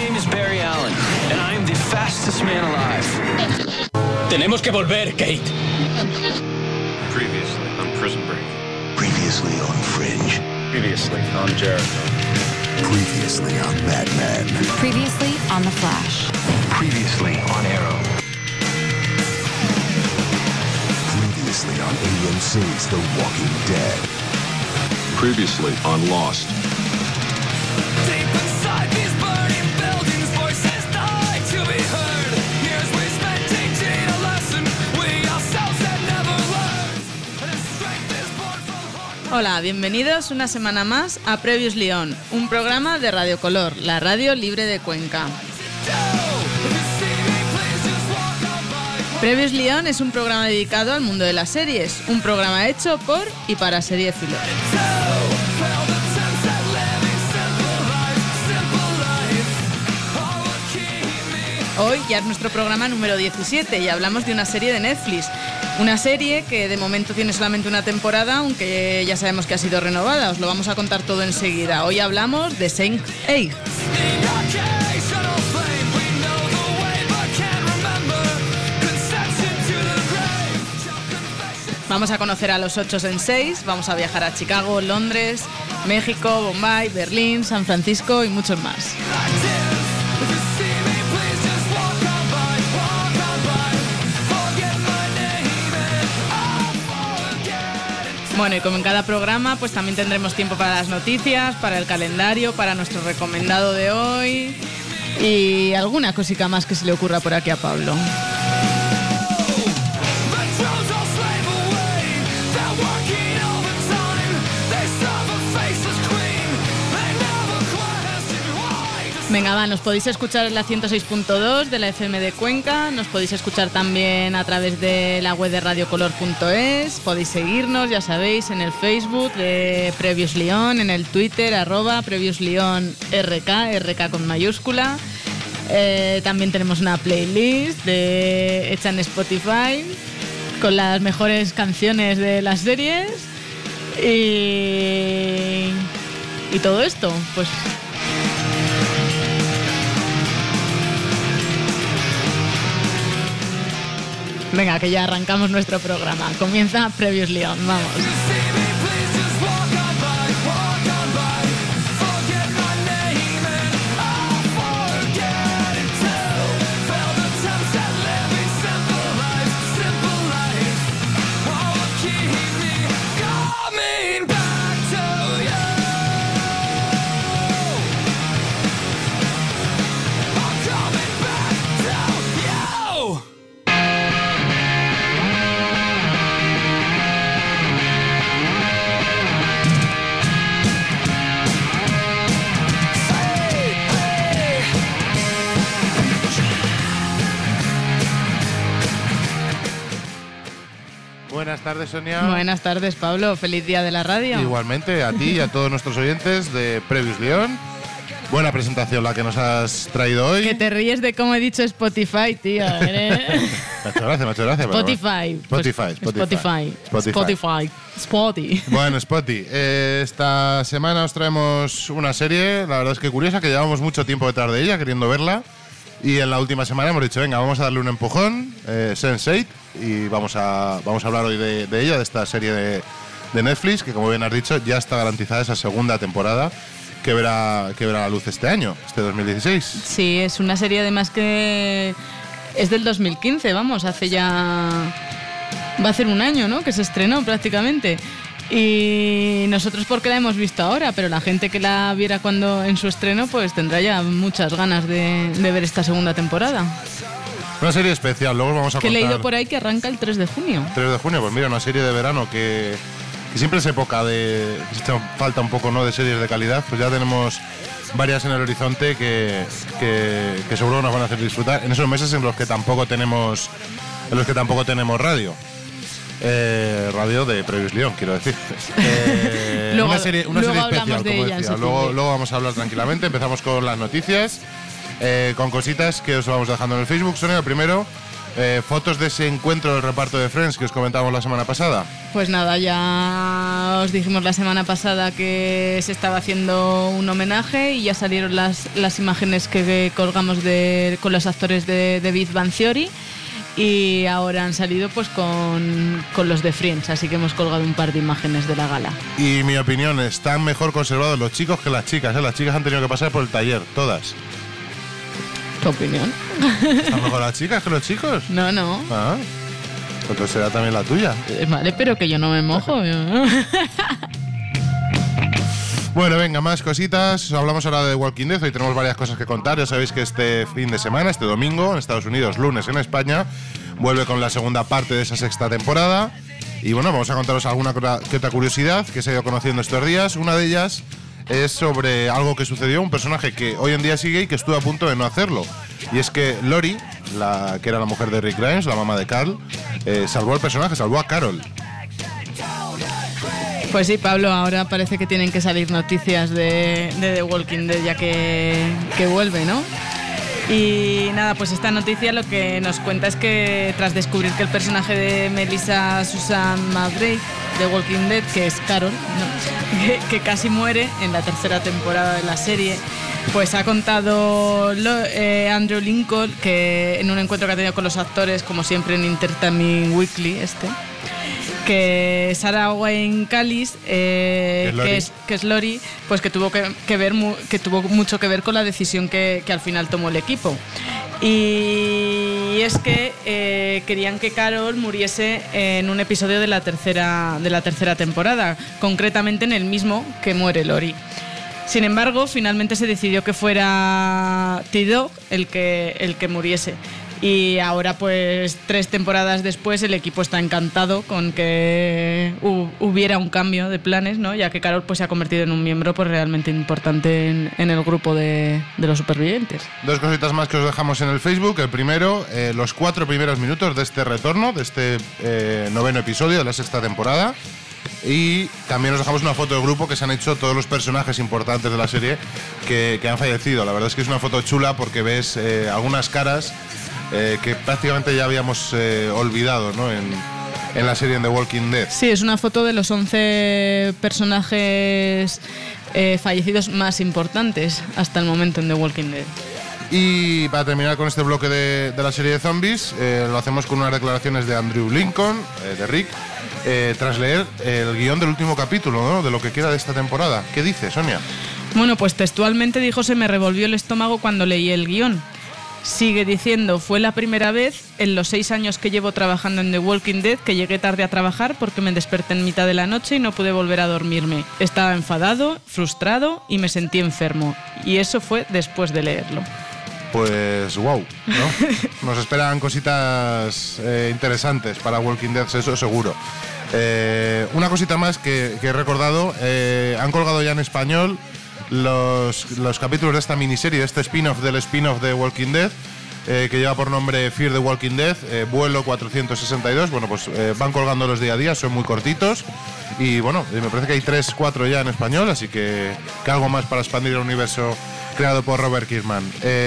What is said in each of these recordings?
name is Barry Allen, and I am the fastest man alive. Tenemos que volver, Kate. Previously on Prison Break. Previously on Fringe. Previously on Jericho. Previously on Batman. Previously on The Flash. Previously on Arrow. Previously on AMC's The Walking Dead. Previously on Lost. Deep inside these burning buildings, voices die to be heard. Years we spent teaching a lesson we ourselves had never learned. And its strength is born from heart. Hola, bienvenidos una semana más a Previously On, un programa de Radio Color, la radio libre de Cuenca. Previously On es un programa dedicado al mundo de las series, un programa hecho por y para seriéfilos. Hoy ya es nuestro programa número 17 y hablamos de una serie de Netflix. Una serie que de momento tiene solamente una temporada, aunque ya sabemos que ha sido renovada. Os lo vamos a contar todo enseguida. Hoy hablamos de Sense8. Vamos a conocer a los 8 Senseis, vamos a viajar a Chicago, Londres, México, Bombay, Berlín, San Francisco y muchos más. Bueno, y como en cada programa, pues también tendremos tiempo para las noticias, para el calendario, para nuestro recomendado de hoy y alguna cosica más que se le ocurra por aquí a Pablo. Venga, va, nos podéis escuchar en la 106.2 de la FM de Cuenca, nos podéis escuchar también a través de la web de radiocolor.es, podéis seguirnos, ya sabéis, en el Facebook de Previously On, en el Twitter, @PreviouslyOnRK, RK con mayúscula. También tenemos una playlist hecha en Spotify con las mejores canciones de las series y todo esto, pues... Venga, que ya arrancamos nuestro programa. Comienza Previously On, vamos. Buenas tardes, Sonia. Buenas tardes, Pablo. Feliz día de la radio. Igualmente, a ti y a todos nuestros oyentes de Previously On. Buena presentación la que nos has traído hoy. Que te ríes de cómo he dicho Spotify, tío. Me ha hecho gracia. Spotify. Spotify. Bueno, Spotify. Esta semana os traemos una serie, la verdad es que curiosa, que llevamos mucho tiempo detrás de ella, queriendo verla. Y en la última semana hemos dicho, venga, vamos a darle un empujón, Sense8, y vamos a hablar hoy de ella, de esta serie de Netflix, que como bien has dicho, ya está garantizada esa segunda temporada que verá la luz este año, este 2016. Sí, es una serie además que es del 2015, vamos, hace ya... Va a ser un año, ¿no?, que se estrenó prácticamente. Y nosotros porque la hemos visto ahora, pero la gente que la viera cuando en su estreno pues tendrá ya muchas ganas de ver esta segunda temporada. Una serie especial, luego vamos a contar. Que he leído por ahí que arranca el 3 de junio. 3 de junio, pues mira, una serie de verano que siempre es época de... falta un poco, ¿no?, de series de calidad, pues ya tenemos varias en el horizonte que seguro nos van a hacer disfrutar en esos meses en los que tampoco tenemos radio. Radio de Previously On, quiero decir. Luego, una serie especial, de como ella, decía. Luego vamos a hablar tranquilamente. Empezamos con las noticias, con cositas que os vamos dejando en el Facebook. Sonia, primero, Fotos de ese encuentro del reparto de Friends que os comentábamos la semana pasada. Pues nada, ya os dijimos la semana pasada que se estaba haciendo un homenaje y ya salieron las imágenes que colgamos con los actores de Big Bang Theory. Y ahora han salido pues con los de Friends, así que hemos colgado un par de imágenes de la gala. Y mi opinión, están mejor conservados los chicos que las chicas, ¿eh? Las chicas han tenido que pasar por el taller, todas. ¿Tu opinión? ¿Están mejor las chicas que los chicos? No, no. Ah, pues será también la tuya. Vale, pero que yo no me mojo. Bueno, venga, más cositas. Hablamos ahora de The Walking Dead. Hoy tenemos varias cosas que contar. Ya sabéis que este fin de semana, este domingo, en Estados Unidos, lunes en España, vuelve con la segunda parte de esa sexta temporada. Y bueno, vamos a contaros alguna que otra curiosidad que se ha ido conociendo estos días. Una de ellas es sobre algo que sucedió, un personaje que hoy en día sigue y que estuvo a punto de no hacerlo. Y es que Lori, que era la mujer de Rick Grimes, la mamá de Carl, salvó al personaje, salvó a Carol. Pues sí, Pablo, ahora parece que tienen que salir noticias de The Walking Dead ya que vuelve, ¿no? Y nada, pues esta noticia lo que nos cuenta es que tras descubrir que el personaje de Melissa Susan McGrath de Walking Dead, que es Carol, ¿no? que casi muere en la tercera temporada de la serie, pues ha contado Andrew Lincoln que en un encuentro que ha tenido con los actores, como siempre en Entertainment Weekly, que Sarah Wayne Callis, que es Lori, pues que tuvo que tuvo mucho que ver con la decisión que al final tomó el equipo. Y es que querían que Carol muriese en un episodio de la tercera temporada, concretamente en el mismo que muere Lori. Sin embargo, finalmente se decidió que fuera T-Dog el que muriese. Y ahora, pues 3 temporadas después, el equipo está encantado con que hubiera un cambio de planes, ¿no? Ya que Carol pues se ha convertido en un miembro pues realmente importante en el grupo de los supervivientes. 2 cositas más que os dejamos en el Facebook. El primero, los 4 primeros minutos de este retorno, de este 9º episodio de la sexta temporada. Y también os dejamos una foto del grupo que se han hecho todos los personajes importantes de la serie que han fallecido. La verdad es que es una foto chula porque ves algunas caras que prácticamente ya habíamos olvidado, ¿no? en la serie en The Walking Dead. Sí, es una foto de los 11 personajes fallecidos más importantes hasta el momento en The Walking Dead. Y para terminar con este bloque de la serie de zombies, lo hacemos con unas declaraciones de Andrew Lincoln, de Rick, tras leer el guión del último capítulo, ¿no? De lo que queda de esta temporada. ¿Qué dice, Sonia? Bueno, pues textualmente dijo: se me revolvió el estómago cuando leí el guión. Sigue diciendo: fue la primera vez en los 6 años que llevo trabajando en The Walking Dead que llegué tarde a trabajar porque me desperté en mitad de la noche y no pude volver a dormirme. Estaba enfadado, frustrado y me sentí enfermo. Y eso fue después de leerlo. Pues wow, ¿no? Nos esperan cositas interesantes para Walking Dead, eso seguro. Una cosita más que he recordado, han colgado ya en español los capítulos de esta miniserie, de este spin-off del spin-off de Walking Dead, que lleva por nombre Fear the Walking Dead, vuelo 462. Bueno, pues van colgándolos día a día, son muy cortitos. Y bueno, me parece que hay 3-4 ya en español, así que algo más para expandir el universo creado por Robert Kirkman.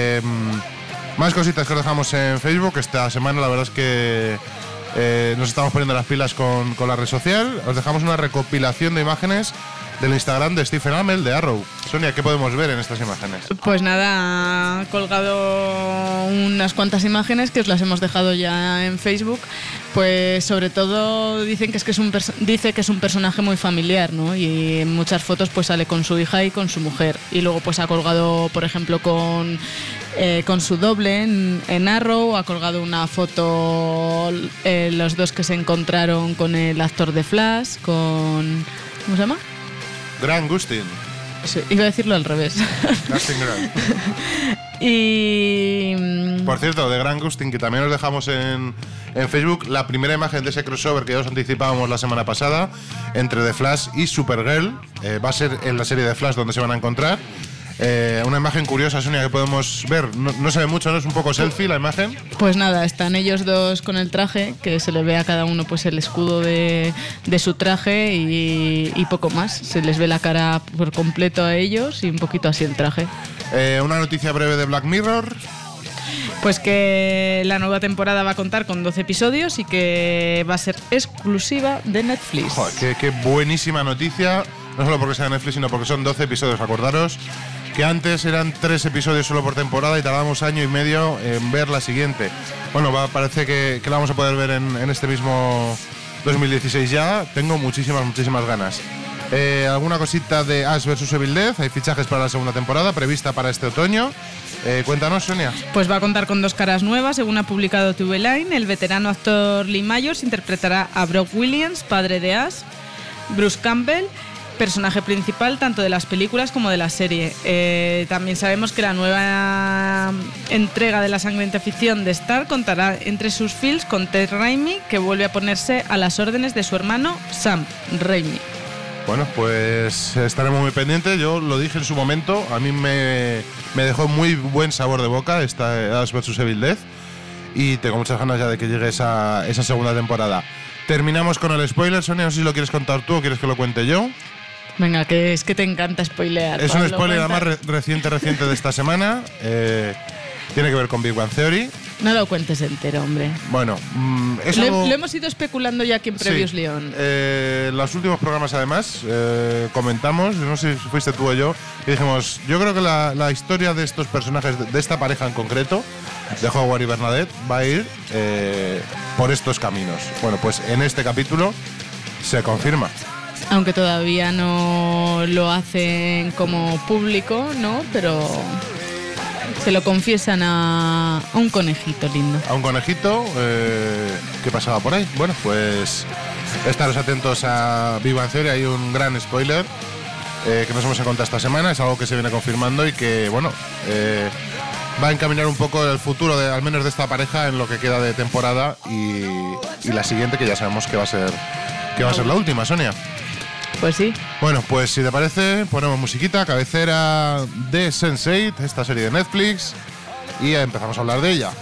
Más cositas que os dejamos en Facebook. Esta semana la verdad es que nos estamos poniendo las pilas con la red social. Os dejamos una recopilación de imágenes del Instagram de Stephen Amell de Arrow. Sonia, ¿qué podemos ver en estas imágenes? Pues nada, ha colgado unas cuantas imágenes que os las hemos dejado ya en Facebook. Pues sobre todo dicen que dice que es un personaje muy familiar, ¿no? Y en muchas fotos pues sale con su hija y con su mujer. Y luego pues ha colgado, por ejemplo, con su doble en Arrow. Ha colgado una foto los dos que se encontraron con el actor de Flash, con... ¿cómo se llama? Grant Gustin. Sí, iba a decirlo al revés. Gustin Grant. Y... por cierto, de Grant Gustin, que también os dejamos en Facebook, la primera imagen de ese crossover que ya os anticipábamos la semana pasada entre The Flash y Supergirl. Va a ser en la serie de Flash donde se van a encontrar. Una imagen curiosa, Sonia, que podemos ver. No se ve mucho, ¿no? Es un poco selfie la imagen. Pues nada, están ellos dos con el traje, que se le ve a cada uno pues el escudo de su traje y poco más. Se les ve la cara por completo a ellos y un poquito así el traje. Una noticia breve de Black Mirror. Pues que la nueva temporada va a contar con 12 episodios y que va a ser exclusiva de Netflix. Joder, qué buenísima noticia. No solo porque sea de Netflix, sino porque son 12 episodios. Acordaros que antes eran 3 episodios solo por temporada y tardábamos año y medio en ver la siguiente. Bueno, parece que la vamos a poder ver en este mismo 2016 ya. Tengo muchísimas ganas. Alguna cosita de Ash vs Evil Dead. Hay fichajes para la segunda temporada prevista para este otoño. Cuéntanos, Sonia. Pues va a contar con 2 caras nuevas, según ha publicado TV Line. El veterano actor Lee Majors interpretará a Brock Williams, padre de Ash. Bruce Campbell, personaje principal tanto de las películas como de la serie. También sabemos que la nueva entrega de la sangrienta ficción de Star contará entre sus films con Ted Raimi, que vuelve a ponerse a las órdenes de su hermano Sam Raimi. Bueno, pues estaremos muy pendientes. Yo lo dije en su momento, a mí me dejó muy buen sabor de boca esta Ash vs Evil Dead y tengo muchas ganas ya de que llegue esa segunda temporada. Terminamos con el spoiler, Sonia, no sé si lo quieres contar tú o quieres que lo cuente yo. Venga, que es que te encanta spoilear. Es Pablo, un spoiler además reciente de esta semana. Tiene que ver con Big Bang Theory. No lo cuentes entero, hombre. Bueno, lo hemos ido especulando ya aquí en Previously On. En los últimos programas, además, comentamos, no sé si fuiste tú o yo, y dijimos, yo creo que la historia de estos personajes, de esta pareja en concreto, de Howard y Bernadette, va a ir por estos caminos. Bueno, pues en este capítulo se confirma. Aunque todavía no lo hacen como público, ¿no? Pero se lo confiesan a un conejito lindo. A un conejito que pasaba por ahí. Bueno, pues estaros atentos a Big Bang Theory. Hay un gran spoiler que nos hemos encontrado esta semana. Es algo que se viene confirmando y que, bueno, va a encaminar un poco el futuro, al menos de esta pareja, en lo que queda de temporada y la siguiente, que ya sabemos que va a ser la última, Sonia. Pues sí. Bueno, pues si te parece, ponemos musiquita, cabecera de Sense8, esta serie de Netflix, y empezamos a hablar de ella.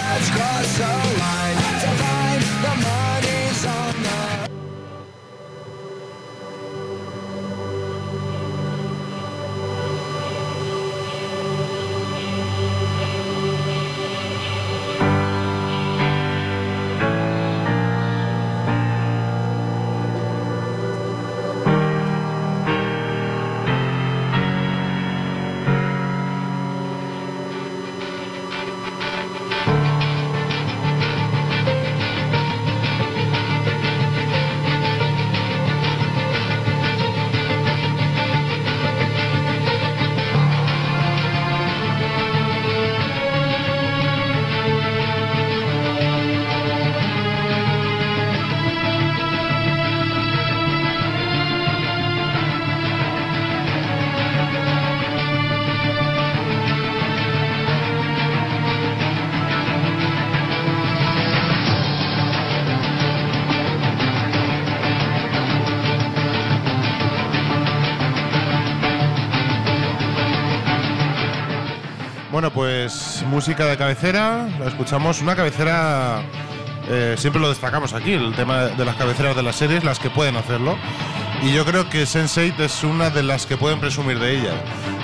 Bueno, pues música de cabecera, la escuchamos, una cabecera, siempre lo destacamos aquí, el tema de las cabeceras de las series, las que pueden hacerlo, y yo creo que Sense8 es una de las que pueden presumir de ella.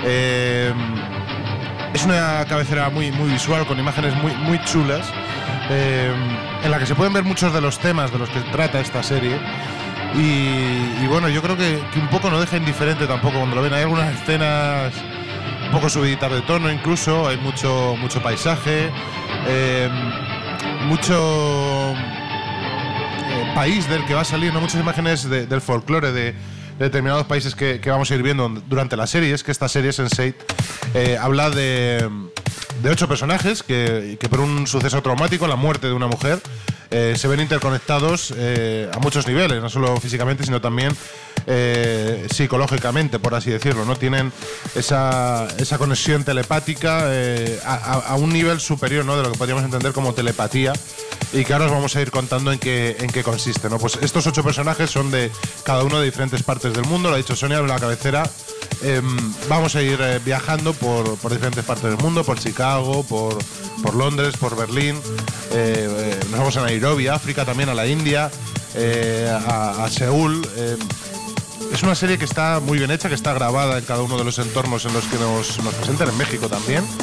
Es una cabecera muy visual, con imágenes muy chulas, en la que se pueden ver muchos de los temas de los que trata esta serie. Y bueno, yo creo que un poco no deja indiferente tampoco cuando lo ven. Hay algunas escenas un poco subiditas de tono, incluso hay mucho paisaje, mucho país del que va a salir, ¿no? Muchas imágenes del folclore de determinados países que vamos a ir viendo durante la serie. Es que esta serie, Sense8, habla de 8 personajes que por un suceso traumático, la muerte de una mujer, se ven interconectados a muchos niveles, no solo físicamente, sino también psicológicamente, por así decirlo, ¿no? Tienen esa conexión telepática a un nivel superior, ¿no? De lo que podríamos entender como telepatía, y que ahora os vamos a ir contando en qué consiste, ¿no? Pues estos 8 personajes son de cada uno de diferentes partes del mundo. Lo ha dicho Sonia en la cabecera. Vamos a ir viajando por diferentes partes del mundo, por Chicago, por Londres, por Berlín, nos vamos a Nairobi, África, también a la India, a Seúl. Es una serie que está muy bien hecha, que está grabada en cada uno de los entornos en los que nos presentan, en México también.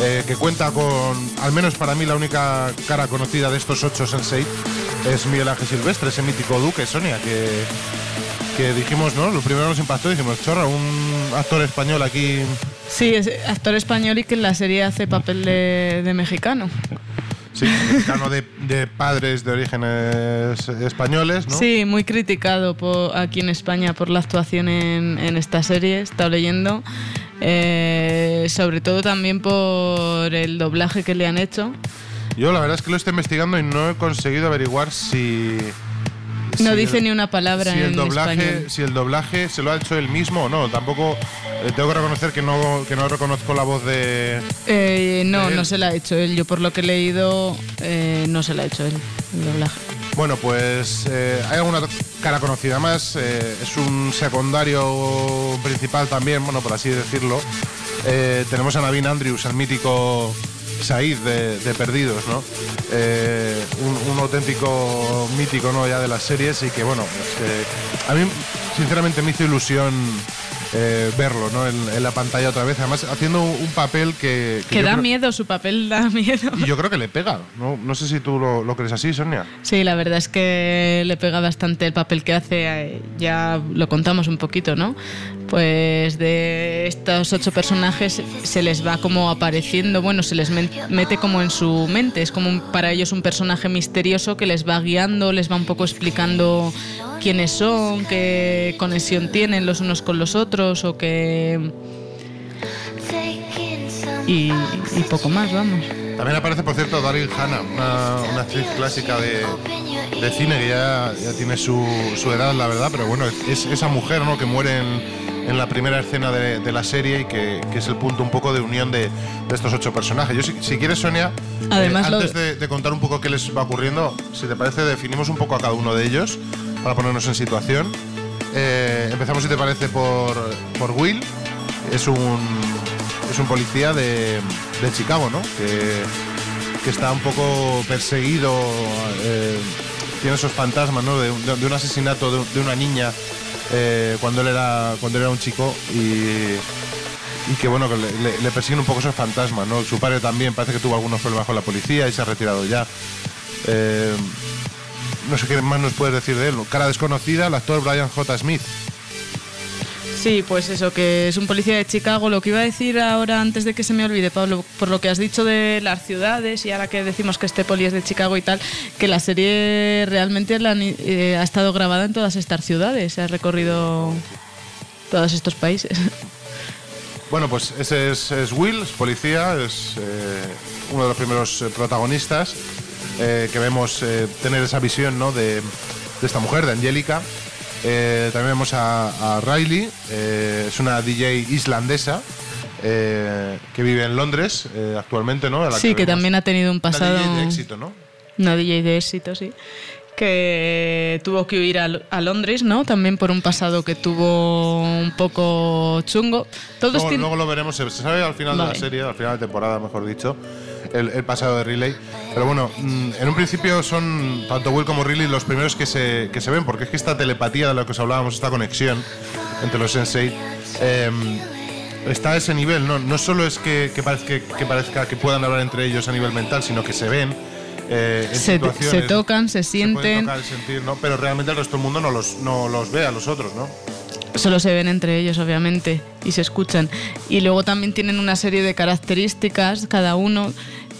que cuenta con, al menos para mí, la única cara conocida de estos 8 Sense8 es Miguel Ángel Silvestre, ese mítico Duque, Sonia, que dijimos, ¿no? Lo primero nos impactó, dijimos, chorra, un actor español aquí. Sí, es actor español y que en la serie hace papel de mexicano. Sí, mexicano de padres de orígenes españoles, ¿no? Sí, muy criticado aquí en España por la actuación en esta serie, he estado leyendo. Sobre todo también por el doblaje que le han hecho. Yo la verdad es que lo estoy investigando y no he conseguido averiguar si no dice ni una palabra en español. Si el doblaje se lo ha hecho él mismo o no. Tampoco tengo que reconocer que no reconozco la voz de no se la ha hecho él. Yo por lo que he leído no se la ha hecho él el doblaje. Bueno, pues hay alguna cara conocida más. Es un secundario principal también, bueno, por así decirlo. Tenemos a Naveen Andrews, el mítico Said de Perdidos, ¿no? Un auténtico mítico, ¿no? Ya de las series, y que, bueno, a mí sinceramente me hizo ilusión verlo, ¿no? En la pantalla otra vez, además haciendo un papel que da miedo, su papel da miedo. Y yo creo que le pega, ¿no? No sé si tú lo crees así, Sonia. Sí, la verdad es que le pega bastante el papel que hace, ya lo contamos un poquito, ¿no? Pues de estos 8 personajes se les va como apareciendo, bueno, se les mete como en su mente, es como para ellos un personaje misterioso que les va guiando, les va un poco explicando quiénes son, qué conexión tienen los unos con los otros o qué... Y poco más, vamos. También aparece, por cierto, Daryl Hannah, una actriz clásica de cine que ya tiene su edad, la verdad, pero bueno, es esa mujer, ¿no?, que muere en la primera escena de la serie y que es el punto un poco de unión de estos 8 personajes. Yo, si quieres, Sonia, además, antes de contar un poco qué les va ocurriendo, si te parece, definimos un poco a cada uno de ellos para ponernos en situación. Empezamos, si te parece, por Will. Es un policía de Chicago, ¿no? Que está un poco perseguido, tiene esos fantasmas, ¿no? De un asesinato de una niña cuando él era un chico, y que, bueno, que le persiguen un poco esos fantasmas, ¿no? Su padre también parece que tuvo algunos problemas con la policía y se ha retirado ya. No sé qué más nos puedes decir de él. Cara desconocida, el actor Brian J. Smith. Sí, pues eso, que es un policía de Chicago. Lo que iba a decir ahora, antes de que se me olvide, Pablo, por lo que has dicho de las ciudades, y ahora que decimos que este poli es de Chicago y tal, que la serie realmente ha estado grabada en todas estas ciudades, se ha recorrido todos estos países. Bueno, pues ese es Will, es policía, es uno de los primeros protagonistas que vemos tener esa visión, ¿no?, de esta mujer, de Angélica. También vemos a Riley, es una DJ islandesa que vive en Londres actualmente, ¿no? Sí, que también ha tenido un pasado... Una DJ de éxito, ¿no? Una DJ de éxito, sí. Que tuvo que huir a Londres, ¿no? También por un pasado que tuvo un poco chungo. Luego lo veremos, se sabe al final de la serie, al final de temporada, mejor dicho, el pasado de Riley. Pero bueno, en un principio son tanto Will como Riley los primeros que se ven, porque es que esta telepatía de la que os hablábamos, esta conexión entre los Sense8, está a ese nivel, ¿no? No solo es que parezca que puedan hablar entre ellos a nivel mental, sino que se ven. Se tocan, se sienten. Se pueden tocar, sentir, ¿no? Pero realmente el resto del mundo no los ve a los otros, ¿no? Solo se ven entre ellos, obviamente, y se escuchan. Y luego también tienen una serie de características, cada uno,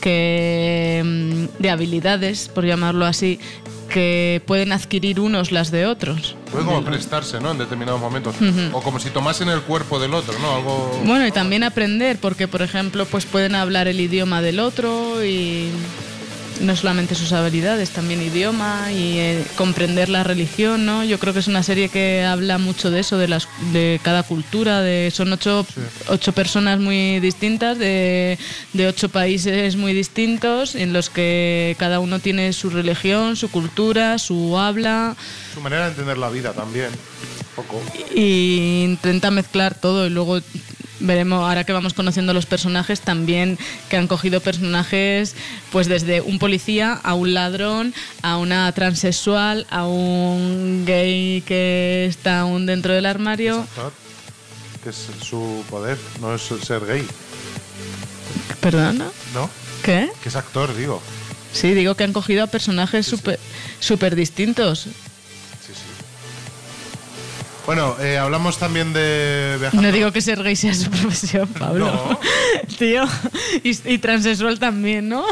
de habilidades, por llamarlo así, que pueden adquirir unos las de otros. Puede como prestarse, ¿no?, en determinados momentos. O como si tomasen el cuerpo del otro, ¿no? Algo... Bueno, y también aprender, porque, por ejemplo, pues pueden hablar el idioma del otro y... No solamente sus habilidades, también idioma y comprender la religión, ¿no? Yo creo que es una serie que habla mucho de eso, de cada cultura. Son 8 personas muy distintas, de 8 países muy distintos, en los que cada uno tiene su religión, su cultura, su habla. Su manera de entender la vida también, poco. Y intenta mezclar todo, y luego... Veremos, ahora que vamos conociendo los personajes, también que han cogido personajes pues desde un policía a un ladrón, a una transexual, a un gay que está aún dentro del armario. Exacto. Que es su poder, no es ser gay. ¿Perdona? ¿No? ¿Qué? Que es actor, digo. Sí, digo que han cogido a personajes súper distintos. Sí, sí. Bueno, hablamos también de viajando. No digo que ser gay sea su profesión, Pablo. No. Tío, y transexual también, ¿no?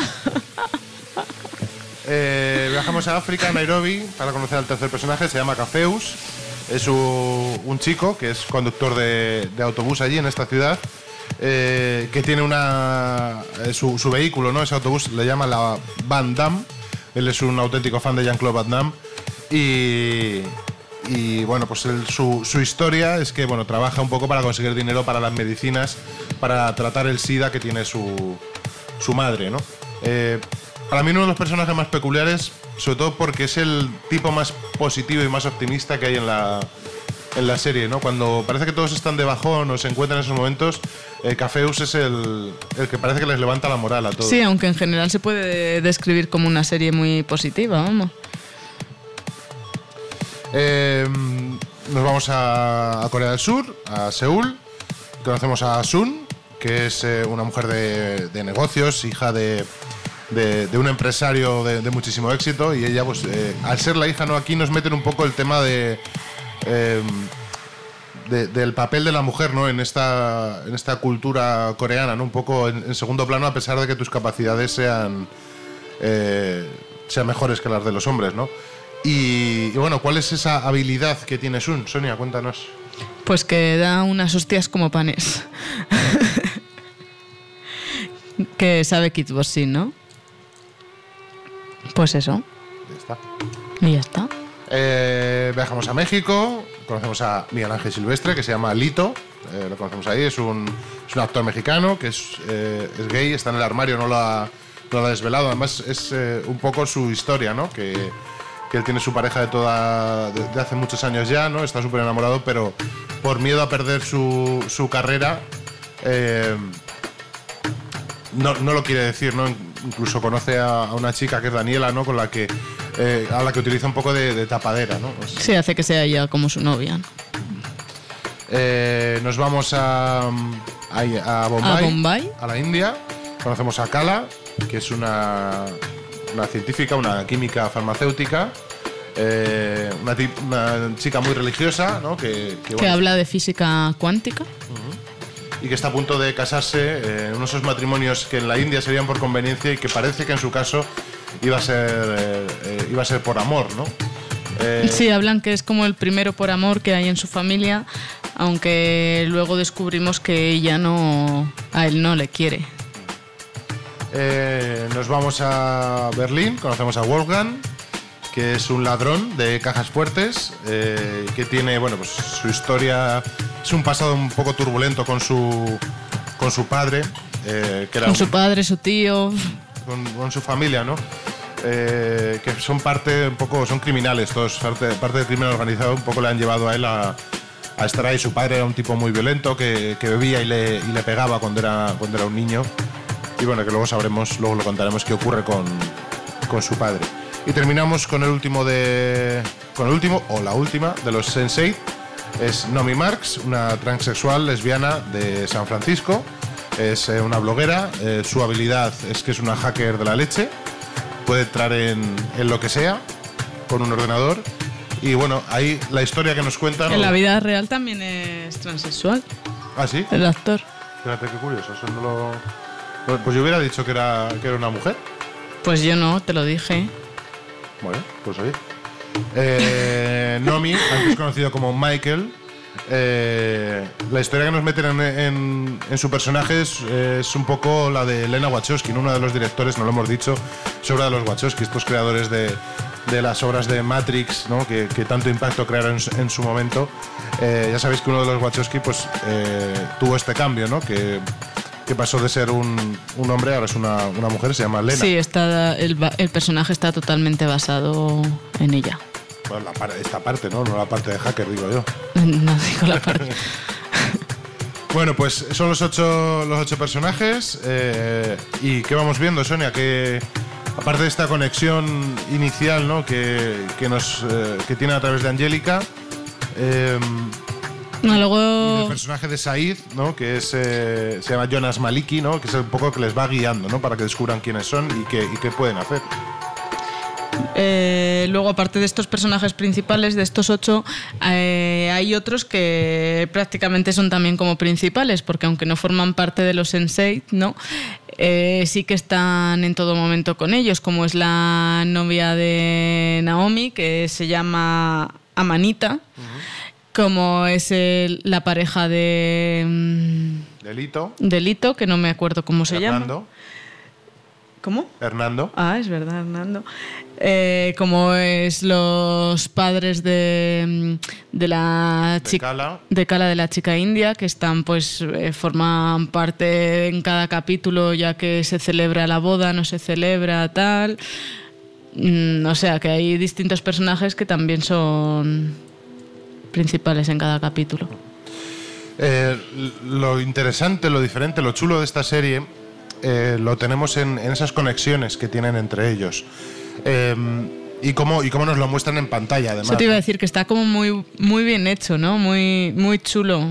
Viajamos a África, a Nairobi, para conocer al tercer personaje. Se llama Cafeus. Es un chico que es conductor de autobús allí en esta ciudad, que tiene su vehículo, ¿no? Ese autobús le llama la Van Damme. Él es un auténtico fan de Jean-Claude Van Damme. Y bueno, pues su historia es que bueno, trabaja un poco para conseguir dinero para las medicinas, para tratar el SIDA que tiene su madre, ¿no? Para mí uno de los personajes más peculiares, sobre todo porque es el tipo más positivo y más optimista que hay en la serie, ¿no? Cuando parece que todos están de bajón o se encuentran en esos momentos, Cafeus es el que parece que les levanta la moral a todos. Sí, aunque en general se puede describir como una serie muy positiva, vamos. Nos vamos a Corea del Sur, a Seúl. Conocemos a Sun, que es una mujer de negocios, hija de un empresario de muchísimo éxito, y ella, pues, al ser la hija, ¿no? Aquí nos meten un poco el tema del papel de la mujer, ¿no? en esta cultura coreana, ¿no? Un poco en segundo plano, a pesar de que tus capacidades sean mejores que las de los hombres, ¿no? Y bueno, ¿cuál es esa habilidad que tiene Sun? Sonia, cuéntanos. Pues que da unas hostias como panes. Que sabe kickboxing, ¿no? Pues eso. Ya está. Y ya está. Viajamos a México, conocemos a Miguel Ángel Silvestre, que se llama Lito, lo conocemos ahí, es un actor mexicano que es gay, está en el armario, no lo ha desvelado, además es un poco su historia, ¿no? Que él tiene su pareja de hace muchos años ya, ¿no? Está súper enamorado, pero por miedo a perder su carrera, no lo quiere decir, ¿no? Incluso conoce a una chica que es Daniela, ¿no? Con la que a la que utiliza un poco de tapadera, ¿no? Pues, sí, hace que sea ella como su novia. Nos vamos a Bombay, ¿A la India. Conocemos a Kala, que es una científica, una química farmacéutica, una chica muy religiosa, ¿no? Que habla de física cuántica. Y que está a punto de casarse en unos matrimonios que en la India serían por conveniencia y que parece que en su caso iba a ser por amor, ¿no? Sí, hablan que es como el primero por amor que hay en su familia, aunque luego descubrimos que ella a él no le quiere. Nos vamos a Berlín, conocemos a Wolfgang, que es un ladrón de cajas fuertes, que tiene, bueno, pues su historia es un pasado un poco turbulento con su padre, que era su padre, su tío, con su familia, ¿no? Que son son criminales, todos parte del crimen organizado, un poco le han llevado a él a estar ahí. Su padre era un tipo muy violento que bebía y le pegaba cuando era un niño. Y bueno, que luego lo contaremos qué ocurre con su padre. Y terminamos con el último o la última de los Sense8. Es Nomi Marks, una transexual lesbiana de San Francisco. Es una bloguera. Su habilidad es que es una hacker de la leche. Puede entrar en lo que sea con un ordenador. Y bueno, ahí la historia que nos cuentan. En la vida real también es transexual. ¿Ah, sí? El actor. Fíjate qué curioso, eso no lo... Pues yo hubiera dicho que era una mujer. Pues yo no, te lo dije. Bueno, pues oye. Nomi, antes conocido como Michael. La historia que nos meten en su personaje es un poco la de Lena Wachowski, ¿no? Uno de los directores, no lo hemos dicho, es obra de los Wachowski, estos creadores de las obras de Matrix, ¿no? que tanto impacto crearon en su momento. Ya sabéis que uno de los Wachowski pues, tuvo este cambio, ¿no? Que pasó de ser un hombre, ahora es una mujer, se llama Lena. Sí, el personaje está totalmente basado en ella. Bueno, esta parte, ¿no? No la parte de hacker, digo yo. No digo la parte. Bueno, pues son los ocho personajes. ¿Y qué vamos viendo, Sonia? Que aparte de esta conexión inicial, ¿no? que tiene a través de Angélica, Y Luego... el personaje de Said, ¿no? Que es, se llama Jonas Maliki, ¿no? Que es un poco que les va guiando, ¿no? Para que descubran quiénes son y qué pueden hacer. Luego, aparte de estos personajes principales, de estos 8, hay otros que prácticamente son también como principales, porque aunque no forman parte de los Sense8, ¿no? Sí que están en todo momento con ellos, como es la novia de Naomi, que se llama Amanita, como es la pareja de Lito, que no me acuerdo cómo se llama. ¿Cómo? Hernando. Ah, es verdad, Hernando. Como es los padres de la chica de Kala, de la chica india, que están, pues, forman parte en cada capítulo, ya que se celebra la boda, no se celebra, tal. O sea, que hay distintos personajes que también son principales en cada capítulo. Lo interesante, lo diferente, lo chulo de esta serie lo tenemos en esas conexiones que tienen entre ellos. Y cómo nos lo muestran en pantalla, además. Eso te iba a decir, que está como muy bien hecho, ¿no? Muy chulo.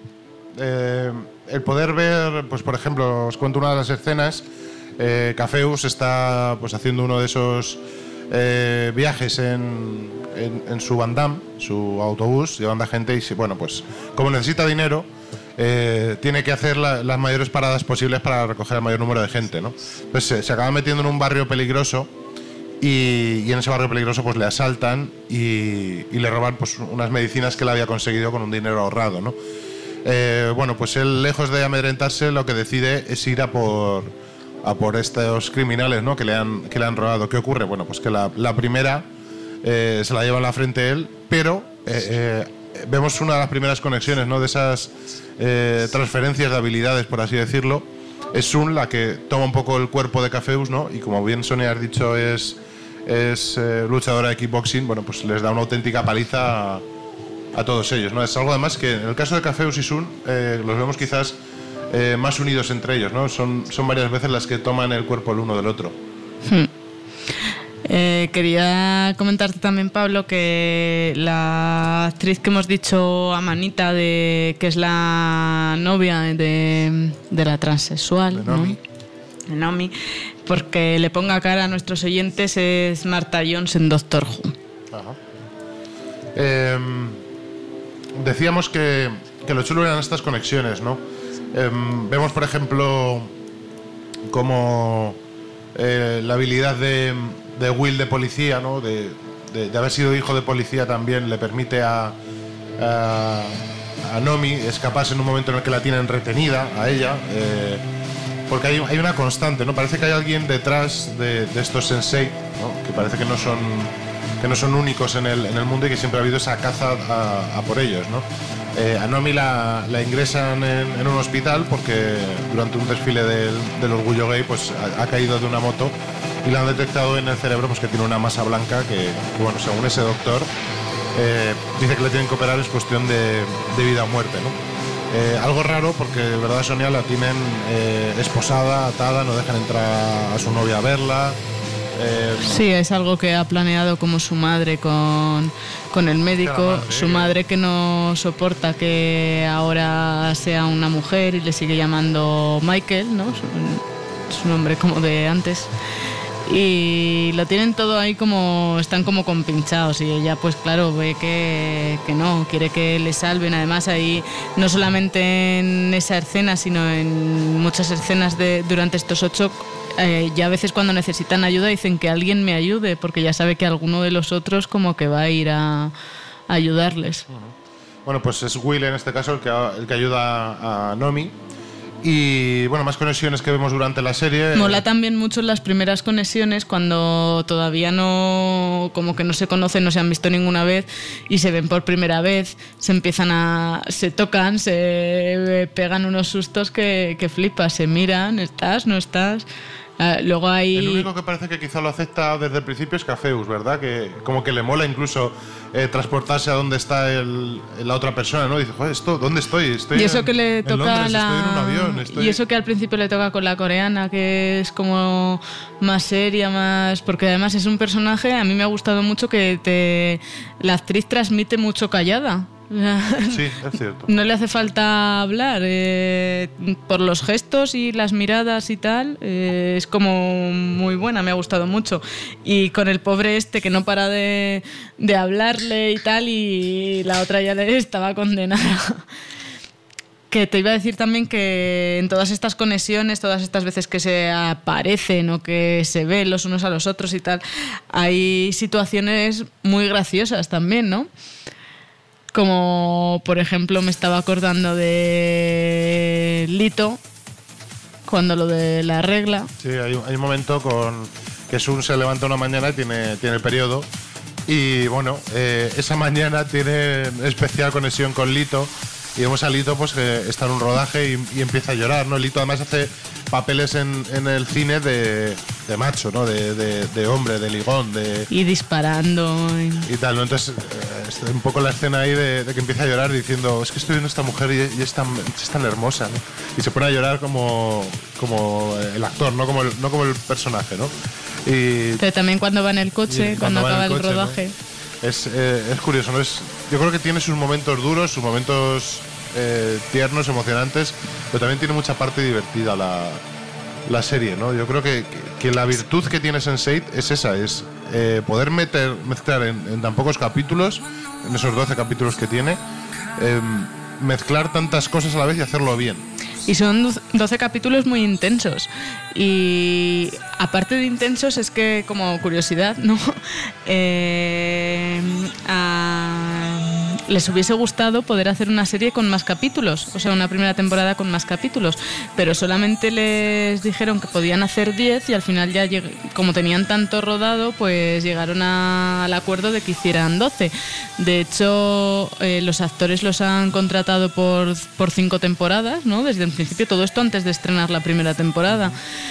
El poder ver, pues por ejemplo, os cuento una de las escenas. Cafeus está, pues, haciendo uno de esos viajes en su Van Damme, su autobús, llevando a gente, y bueno, pues como necesita dinero, tiene que hacer las mayores paradas posibles para recoger el mayor número de gente, ¿no? Entonces se acaba metiendo en un barrio peligroso y en ese barrio peligroso, pues, le asaltan y le roban, pues, unas medicinas que él había conseguido con un dinero ahorrado, ¿no? Bueno, pues él, lejos de amedrentarse, lo que decide es ir a por estos criminales, ¿no? que le han robado. ¿Qué ocurre? Bueno, pues que la primera se la lleva en la frente él, pero vemos una de las primeras conexiones, ¿no? De esas transferencias de habilidades, por así decirlo. Es Sun la que toma un poco el cuerpo de Cafeus, ¿no? Y como bien Sonia has dicho, es luchadora de kickboxing. Bueno, pues les da una auténtica paliza a todos ellos, ¿no? Es algo, además, que en el caso de Cafeus y Sun los vemos quizás más unidos entre ellos, ¿no? Son varias veces las que toman el cuerpo el uno del otro. Quería comentarte también, Pablo, que la actriz que hemos dicho, Amanita, que es la novia de la transexual, Naomi. ¿no? Naomi, porque le ponga cara a nuestros oyentes, es Martha Jones en Doctor Who. Ajá. Decíamos que lo chulo eran estas conexiones, ¿no? Vemos, por ejemplo, como la habilidad de Will de policía, ¿no? de haber sido hijo de policía, también le permite a Nomi escaparse en un momento en el que la tienen retenida, a ella, porque hay una constante, ¿no? Parece que hay alguien detrás de estos sensei, ¿no? Que parece que no son únicos en el mundo y que siempre ha habido esa caza a por ellos, ¿no? A Nomi la ingresan en un hospital porque durante un desfile del orgullo gay, pues ha caído de una moto y la han detectado en el cerebro, pues que tiene una masa blanca que bueno, según ese doctor, dice que le tienen que operar, es cuestión de vida o muerte, ¿no? Algo raro porque, de verdad, Sonia, la tienen esposada, atada, no dejan entrar a su novia a verla. Sí, es algo que ha planeado como su madre con el médico, su madre que no soporta que ahora sea una mujer y le sigue llamando Michael, ¿no? Su nombre como de antes. Y lo tienen todo ahí como, están como compinchados, y ella, pues claro, ve que no, quiere que le salven. Además, ahí no solamente en esa escena, sino en muchas escenas durante estos 8, ya a veces cuando necesitan ayuda dicen que alguien me ayude, porque ya sabe que alguno de los otros como que va a ir a ayudarles. Bueno, pues es Will en este caso el que ayuda a Nomi. Y bueno, más conexiones que vemos durante la serie. Mola también mucho las primeras conexiones, cuando todavía no, como que no se conocen, no se han visto ninguna vez y se ven por primera vez, se tocan, se pegan unos sustos que flipas, se miran, ¿estás? ¿No estás? Luego hay... El único que parece que quizá lo acepta desde el principio es Cafeus, ¿verdad? Que como que le mola incluso transportarse a donde está la otra persona, ¿no? Dice, joder, ¿dónde estoy? Estoy y eso que le toca Londres, estoy en un avión. Y eso que al principio le toca con la coreana, que es como más seria, más... Porque además es un personaje, a mí me ha gustado mucho que la actriz transmite mucho callada. Sí, es cierto. No le hace falta hablar, por los gestos y las miradas y tal, es como muy buena, me ha gustado mucho. Y con el pobre este que no para de hablarle y tal, y la otra ya le estaba condenada. Que te iba a decir también que en todas estas conexiones, todas estas veces que se aparecen o que se ven los unos a los otros y tal, hay situaciones muy graciosas también, ¿no? Como, por ejemplo, me estaba acordando de Lito, cuando lo de la regla. Sí, hay un momento que Sun se levanta una mañana y tiene el periodo. Y bueno, esa mañana tiene especial conexión con Lito. Y vemos a Lito pues, que está en un rodaje y empieza a llorar, ¿no? Lito además hace papeles en el cine de macho, ¿no? De hombre, de ligón, y disparando. Y tal, ¿no? Entonces, un poco la escena ahí de que empieza a llorar diciendo, es que estoy viendo a esta mujer y es tan hermosa, ¿no? Y se pone a llorar como el actor, no como el personaje, ¿no? Pero también cuando va en el coche, cuando acaba el rodaje. ¿no? Es curioso, ¿no? Yo creo que tiene sus momentos duros, sus momentos tiernos, emocionantes, pero también tiene mucha parte divertida la serie, ¿no? Yo creo que la virtud que tiene Sense8 es esa, es poder mezclar en tan pocos capítulos, en esos 12 capítulos que tiene, mezclar tantas cosas a la vez y hacerlo bien. Y son 12 capítulos muy intensos. Y aparte de intensos, es que, como curiosidad, ¿no? Les hubiese gustado poder hacer una serie con más capítulos, o sea, una primera temporada con más capítulos, pero solamente les dijeron que podían hacer 10 y al final ya, como tenían tanto rodado, pues llegaron al acuerdo de que hicieran 12. De hecho, los actores los han contratado por 5 temporadas, ¿no? Desde el principio, todo esto antes de estrenar la primera temporada.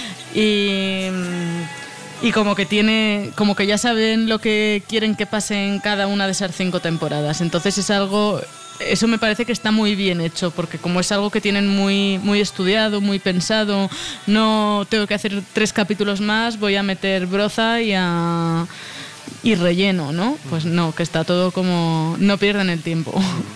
Y como que ya saben lo que quieren que pase en cada una de esas 5 temporadas. Entonces eso me parece que está muy bien hecho, porque como es algo que tienen muy, muy estudiado, muy pensado, no tengo que hacer 3 capítulos más, voy a meter broza y relleno, ¿no? Pues no, que está todo como... no pierden el tiempo.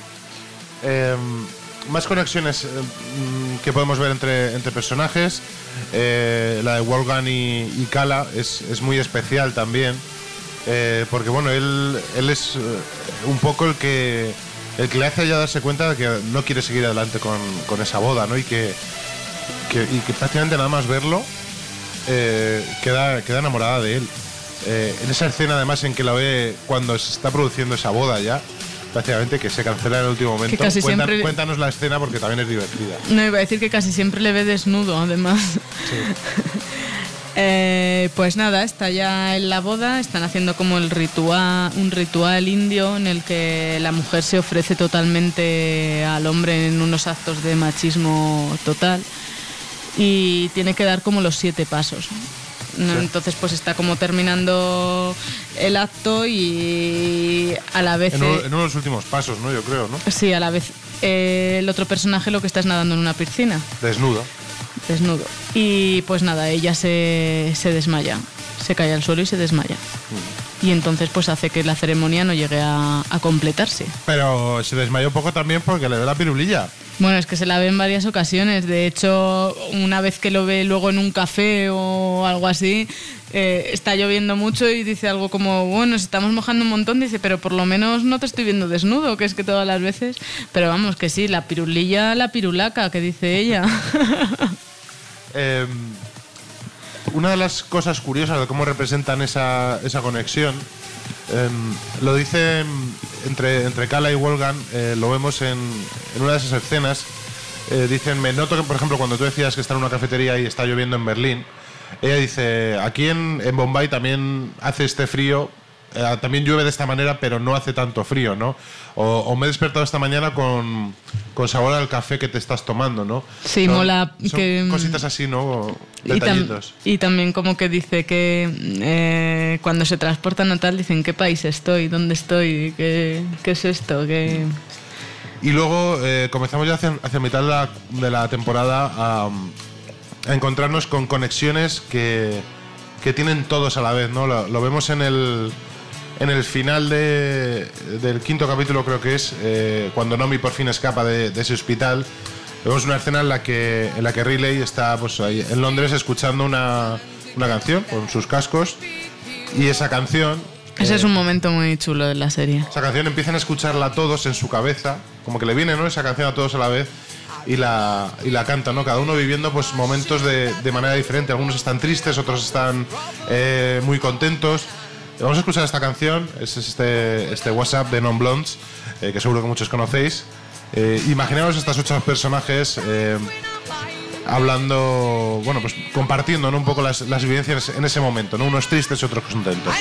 Más conexiones que podemos ver entre personajes. La de Wolfgang y Kala es muy especial también, porque bueno, él es un poco el que le hace ya darse cuenta de que no quiere seguir adelante con esa boda, ¿no? Y que prácticamente nada más verlo queda enamorada de él. En esa escena además en que la ve cuando se está produciendo esa boda ya, prácticamente, que se cancela en el último momento. Cuéntanos la escena porque también es divertida. No, iba a decir que casi siempre le ve desnudo, además. Sí. Pues nada, está ya en la boda, están haciendo como un ritual indio en el que la mujer se ofrece totalmente al hombre en unos actos de machismo total y tiene que dar como los 7 pasos. ¿no? Sí. Entonces pues está como terminando el acto y a la vez... En uno de los últimos pasos, ¿no? Yo creo, ¿no? Sí, a la vez el otro personaje lo que está es nadando en una piscina. Desnudo. Y pues nada, ella se desmaya, se cae al suelo y se desmaya. Y entonces pues hace que la ceremonia no llegue a completarse. Pero se desmayó un poco también porque le ve la pirulilla. Bueno, es que se la ve en varias ocasiones. De hecho, una vez que lo ve luego en un café o algo así, está lloviendo mucho y dice algo como, bueno, nos estamos mojando un montón. Dice, pero por lo menos no te estoy viendo desnudo, que es que todas las veces... Pero vamos, que sí, la pirulilla, la pirulaca, que dice ella. Una de las cosas curiosas de cómo representan esa conexión, lo dice entre Kala y Wolfgang, lo vemos en una de esas escenas. Dicen, me noto que, por ejemplo, cuando tú decías que está en una cafetería y está lloviendo en Berlín, ella dice, aquí en Bombay también hace este frío, también llueve de esta manera, pero no hace tanto frío, ¿no? O me he despertado esta mañana con sabor al café que te estás tomando, ¿no? Sí, mola. Son cositas así, ¿no? Detallitos. Y también como que dice que cuando se transportan a tal, dicen, ¿qué país estoy? ¿Dónde estoy? ¿Qué es esto? ¿Qué...? Y luego comenzamos ya hacia mitad de la temporada a encontrarnos con conexiones que tienen todos a la vez, ¿no? Lo vemos en en el final del quinto capítulo, creo que es, cuando Nomi por fin escapa de ese hospital, vemos una escena en la que Riley está pues, ahí en Londres escuchando una canción con sus cascos, y esa canción... Ese es un momento muy chulo de la serie. Esa canción empiezan a escucharla todos en su cabeza, como que le viene, ¿no?, esa canción a todos a la vez, y la cantan, ¿no? Cada uno viviendo pues momentos de manera diferente. Algunos están tristes, otros están muy contentos. Vamos a escuchar esta canción, es este WhatsApp de Non Blondes, que seguro que muchos conocéis. Imaginaos estos 8 personajes hablando, bueno, pues compartiendo, ¿no?, un poco las vivencias en ese momento, ¿no? Unos tristes y otros contentos.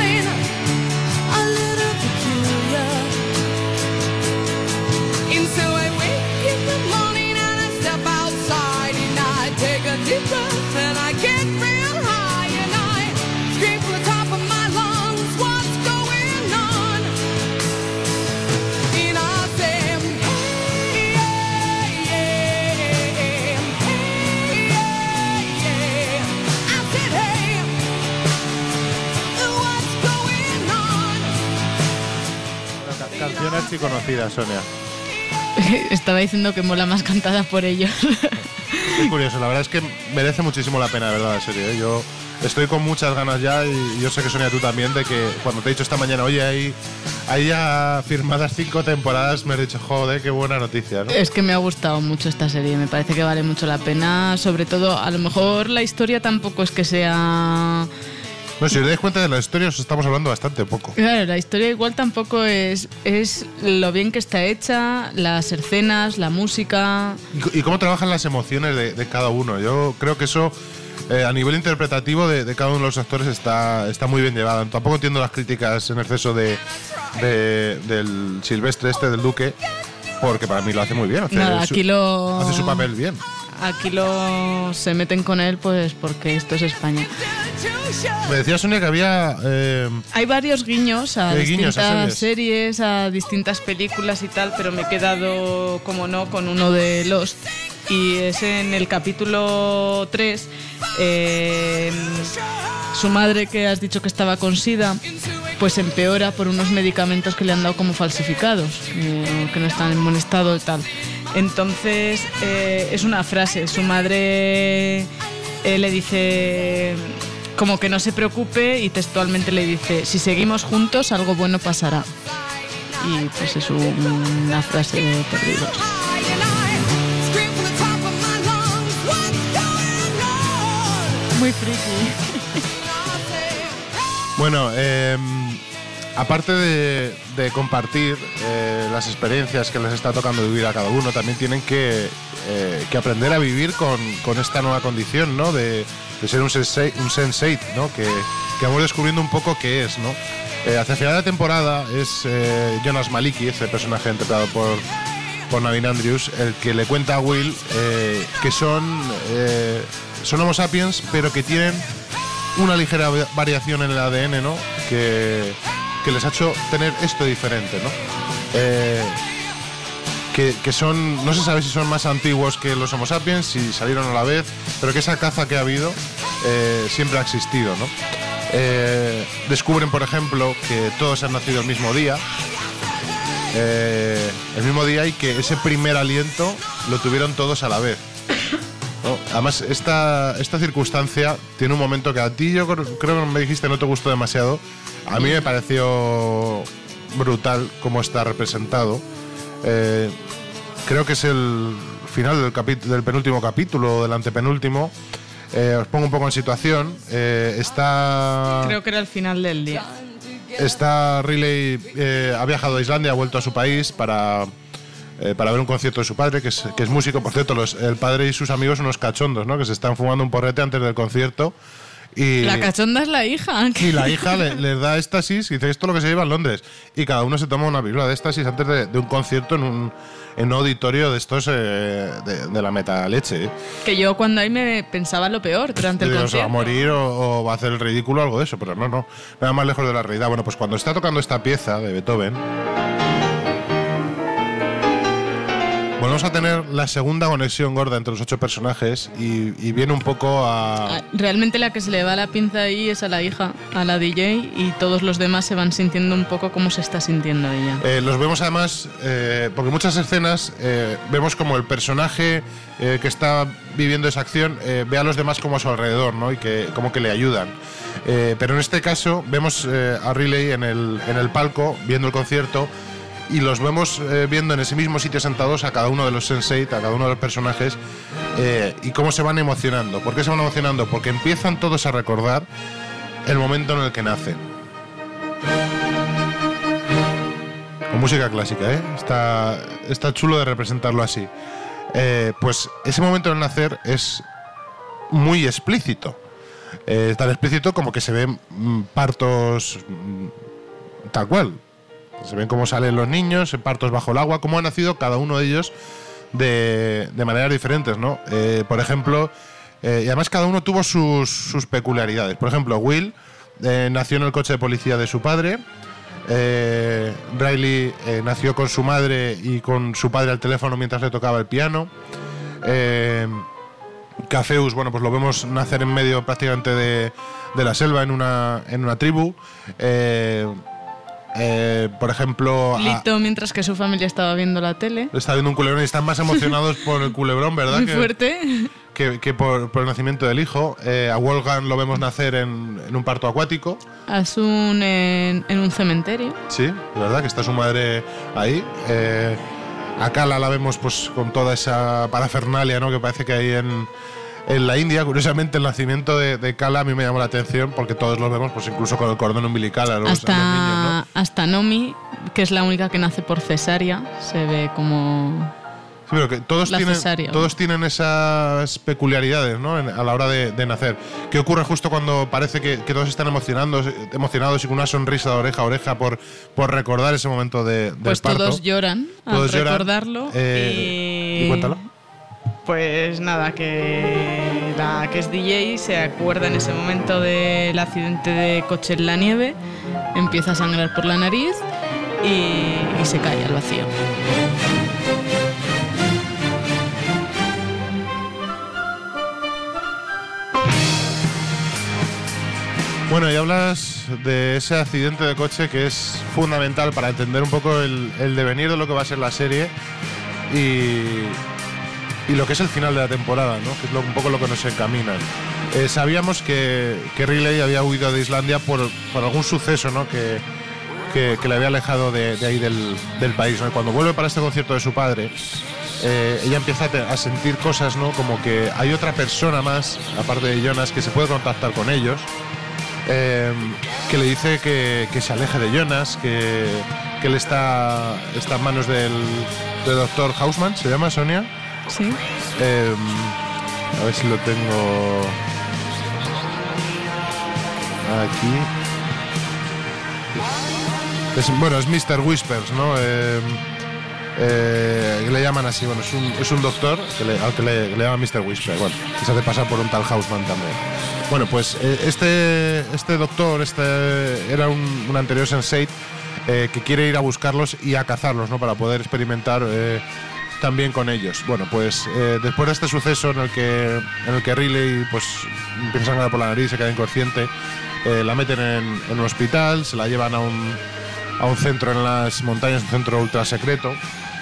Canciones y conocidas, Sonia. Estaba diciendo que mola más cantada por ellos. Es curioso, la verdad es que merece muchísimo la pena, de verdad, en serio, ¿eh? Yo estoy con muchas ganas ya, y yo sé que, Sonia, tú también, de que cuando te he dicho esta mañana, oye, hay ya firmadas 5 temporadas, me has dicho, joder, qué buena noticia, ¿no? Es que me ha gustado mucho esta serie, me parece que vale mucho la pena, sobre todo, a lo mejor la historia tampoco es que sea... No, si os dais cuenta de la historia, os estamos hablando bastante poco. Claro, la historia igual tampoco es lo bien que está hecha, las escenas, la música... Y cómo trabajan las emociones de cada uno. Yo creo que eso, a nivel interpretativo de cada uno de los actores, está muy bien llevado. Tampoco entiendo las críticas en exceso del Silvestre del Duque, porque para mí lo hace muy bien. Hace su papel bien. Aquí se meten con él pues porque esto es España. Me decía Sonia que había... Hay varios guiños a distintas series, a distintas películas y tal, pero me he quedado, como no, con uno de Lost. Y es en el capítulo 3, su madre, que has dicho que estaba con SIDA, pues empeora por unos medicamentos que le han dado como falsificados, que no están en buen estado y tal. Entonces es una frase, su madre le dice como que no se preocupe, y textualmente le dice: si seguimos juntos algo bueno pasará. Y pues es una frase de Perdidos. Muy friki. Bueno, aparte de compartir las experiencias que les está tocando vivir a cada uno, también tienen que aprender a vivir con esta nueva condición, ¿no? De ser un Sense8, ¿no? Que vamos descubriendo un poco qué es, ¿no? Hacia el final de la temporada es Jonas Maliki, ese personaje interpretado por Naveen Andrews, el que le cuenta a Will que son Homo sapiens, pero que tienen una ligera variación en el ADN, ¿no? Que les ha hecho tener esto diferente, ¿no? Que son, no se sabe si son más antiguos que los Homo sapiens, si salieron a la vez, pero que esa caza que ha habido siempre ha existido, ¿no? Descubren, por ejemplo, que todos han nacido el mismo día, y que ese primer aliento lo tuvieron todos a la vez, ¿no? Además, esta circunstancia tiene un momento que a ti, yo creo que me dijiste, no te gustó demasiado. A mí me pareció brutal cómo está representado. Creo que es el final del penúltimo capítulo, del antepenúltimo. Os pongo un poco en situación. Creo que era el final del día. Riley ha viajado a Islandia, ha vuelto a su país para ver un concierto de su padre, que es músico. Por cierto, el padre y sus amigos, unos cachondos, ¿no? Que se están fumando un porrete antes del concierto. Y la cachonda es la hija. Y la hija les da éxtasis y dice: esto es lo que se lleva en Londres. Y cada uno se toma una píldora de éxtasis antes de un concierto en un auditorio de estos de la meta leche. Que yo cuando ahí me pensaba lo peor durante el concierto. ¿Va a morir o va a hacer el ridículo o algo de eso? Pero no, nada más lejos de la realidad. Bueno, pues cuando está tocando esta pieza de Beethoven, bueno, volvemos a tener la segunda conexión gorda entre los 8 personajes y viene un poco a... Realmente la que se le va la pinza ahí es a la hija, a la DJ, y todos los demás se van sintiendo un poco como se está sintiendo ella. Los vemos además, porque en muchas escenas vemos como el personaje que está viviendo esa acción ve a los demás como a su alrededor, ¿no? Y que como que le ayudan. Pero en este caso vemos a Riley en el palco viendo el concierto y los vemos viendo en ese mismo sitio sentados a cada uno de los Sense8, a cada uno de los personajes y cómo se van emocionando. ¿Por qué se van emocionando? Porque empiezan todos a recordar el momento en el que nacen. Con música clásica, ¿eh? Está chulo de representarlo así. Pues ese momento del nacer es muy explícito. Tan explícito como que se ven partos tal cual. Se ven cómo salen los niños, partos bajo el agua, cómo ha nacido cada uno de ellos de maneras diferentes, ¿no? Por ejemplo, y además cada uno tuvo sus peculiaridades. Por ejemplo, Will nació en el coche de policía de su padre. Riley nació con su madre y con su padre al teléfono mientras le tocaba el piano. Cafeus, bueno, pues lo vemos nacer en medio prácticamente de la selva en una tribu. Por ejemplo, Lito, mientras que su familia estaba viendo la tele. Está viendo un culebrón y están más emocionados por el culebrón, ¿verdad? Muy fuerte. Que por el nacimiento del hijo. A Wolfgang lo vemos nacer en un parto acuático. A Sun en un cementerio. Sí, de verdad, que está su madre ahí. A Kala la vemos pues con toda esa parafernalia, ¿no? Que parece que hay en la India. Curiosamente, el nacimiento de Kala a mí me llamó la atención porque todos los vemos, pues incluso con el cordón umbilical a los niños, ¿no? Hasta Nomi, que es la única que nace por cesárea, se ve como... Sí, pero que todos tienen esas peculiaridades, ¿no? A la hora de nacer. ¿Qué ocurre justo cuando parece que todos están emocionados y con una sonrisa de oreja a oreja por recordar ese momento del pues parto? Todos lloran al recordarlo. Y cuéntalo. Pues nada, que la que es DJ se acuerda en ese momento del accidente de coche en la nieve, empieza a sangrar por la nariz y se cae al vacío. Bueno, y hablas de ese accidente de coche que es fundamental para entender un poco el devenir de lo que va a ser la serie y lo que es el final de la temporada, ¿no? Que es un poco lo que nos encaminan. Sabíamos que Riley había huido de Islandia por algún suceso, ¿no? que le había alejado de ahí del país, ¿no? Y cuando vuelve para este concierto de su padre, ella empieza a sentir cosas, ¿no? Como que hay otra persona más, aparte de Jonas, que se puede contactar con ellos. Que le dice que se aleje de Jonas, que él está en manos del doctor Hausman, ¿se llama, Sonia? Sí. A ver si lo tengo aquí. Es Mr. Whispers, ¿no? Le llaman así, bueno, es un doctor al que le llaman Mr. Whispers, bueno, que se hace pasar por un tal Hausman también. Bueno, pues este doctor era un anterior Sense8 que quiere ir a buscarlos y a cazarlos, ¿no? Para poder experimentar también con ellos. Bueno, pues después de este suceso en el que Riley pues empieza a sangrar por la nariz, se queda inconsciente, la meten en un hospital, se la llevan a un centro en las montañas, un centro ultra secreto.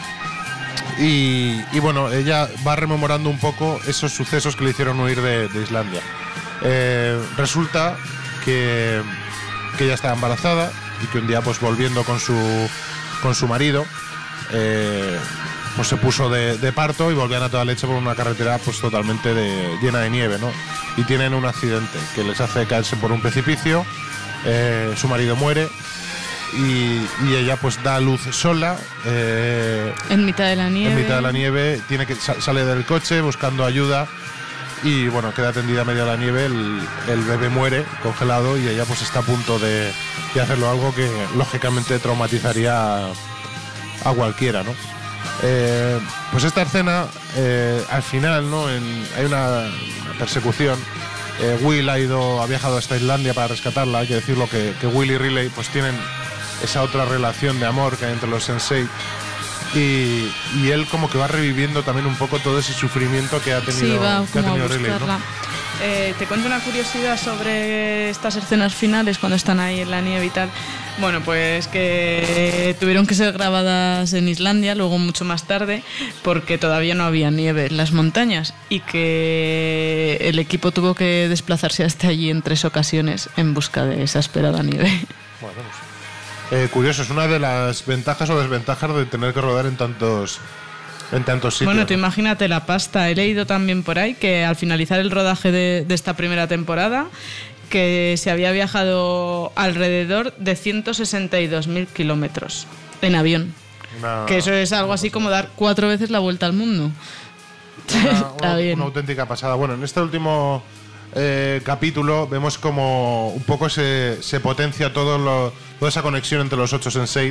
Y bueno, ella va rememorando un poco esos sucesos que le hicieron huir de Islandia. Resulta que ella estaba embarazada y que un día, pues volviendo con su marido, pues se puso de parto y volvían a toda leche por una carretera pues totalmente llena de nieve, ¿no? Y tienen un accidente que les hace caerse por un precipicio, su marido muere y ella pues da a luz sola en mitad de la nieve. En mitad de la nieve, sale del coche buscando ayuda. Y bueno, queda tendida a medio de la nieve, el bebé muere congelado y ella pues está a punto de hacerlo, algo que lógicamente traumatizaría a cualquiera, ¿no? Pues esta escena, al final, ¿no? Hay una persecución. Will ha viajado hasta Islandia para rescatarla. Hay que decirlo que Will y Riley pues tienen esa otra relación de amor que hay entre los Sense8. y él como que va reviviendo también un poco todo ese sufrimiento que ha tenido, Sí, va que ha como a tenido Riley, ¿no? buscarla. Te cuento una curiosidad sobre estas escenas finales cuando están ahí en la nieve y tal. Bueno, pues que tuvieron que ser grabadas en Islandia, luego mucho más tarde, porque todavía no había nieve en las montañas y que el equipo tuvo que desplazarse hasta allí en 3 ocasiones en busca de esa esperada nieve. Bueno, pues, curioso, es una de las ventajas o desventajas de tener que rodar en tantos sitios. Bueno, tú imagínate la pasta. He leído también por ahí que al finalizar el rodaje de esta primera temporada, que se había viajado alrededor de 162.000 kilómetros en avión. Que eso es algo así como dar 4 veces la vuelta al mundo. Está bien. Una auténtica pasada. Bueno, en este último capítulo vemos como un poco se potencia toda esa conexión entre los 8 Sense8.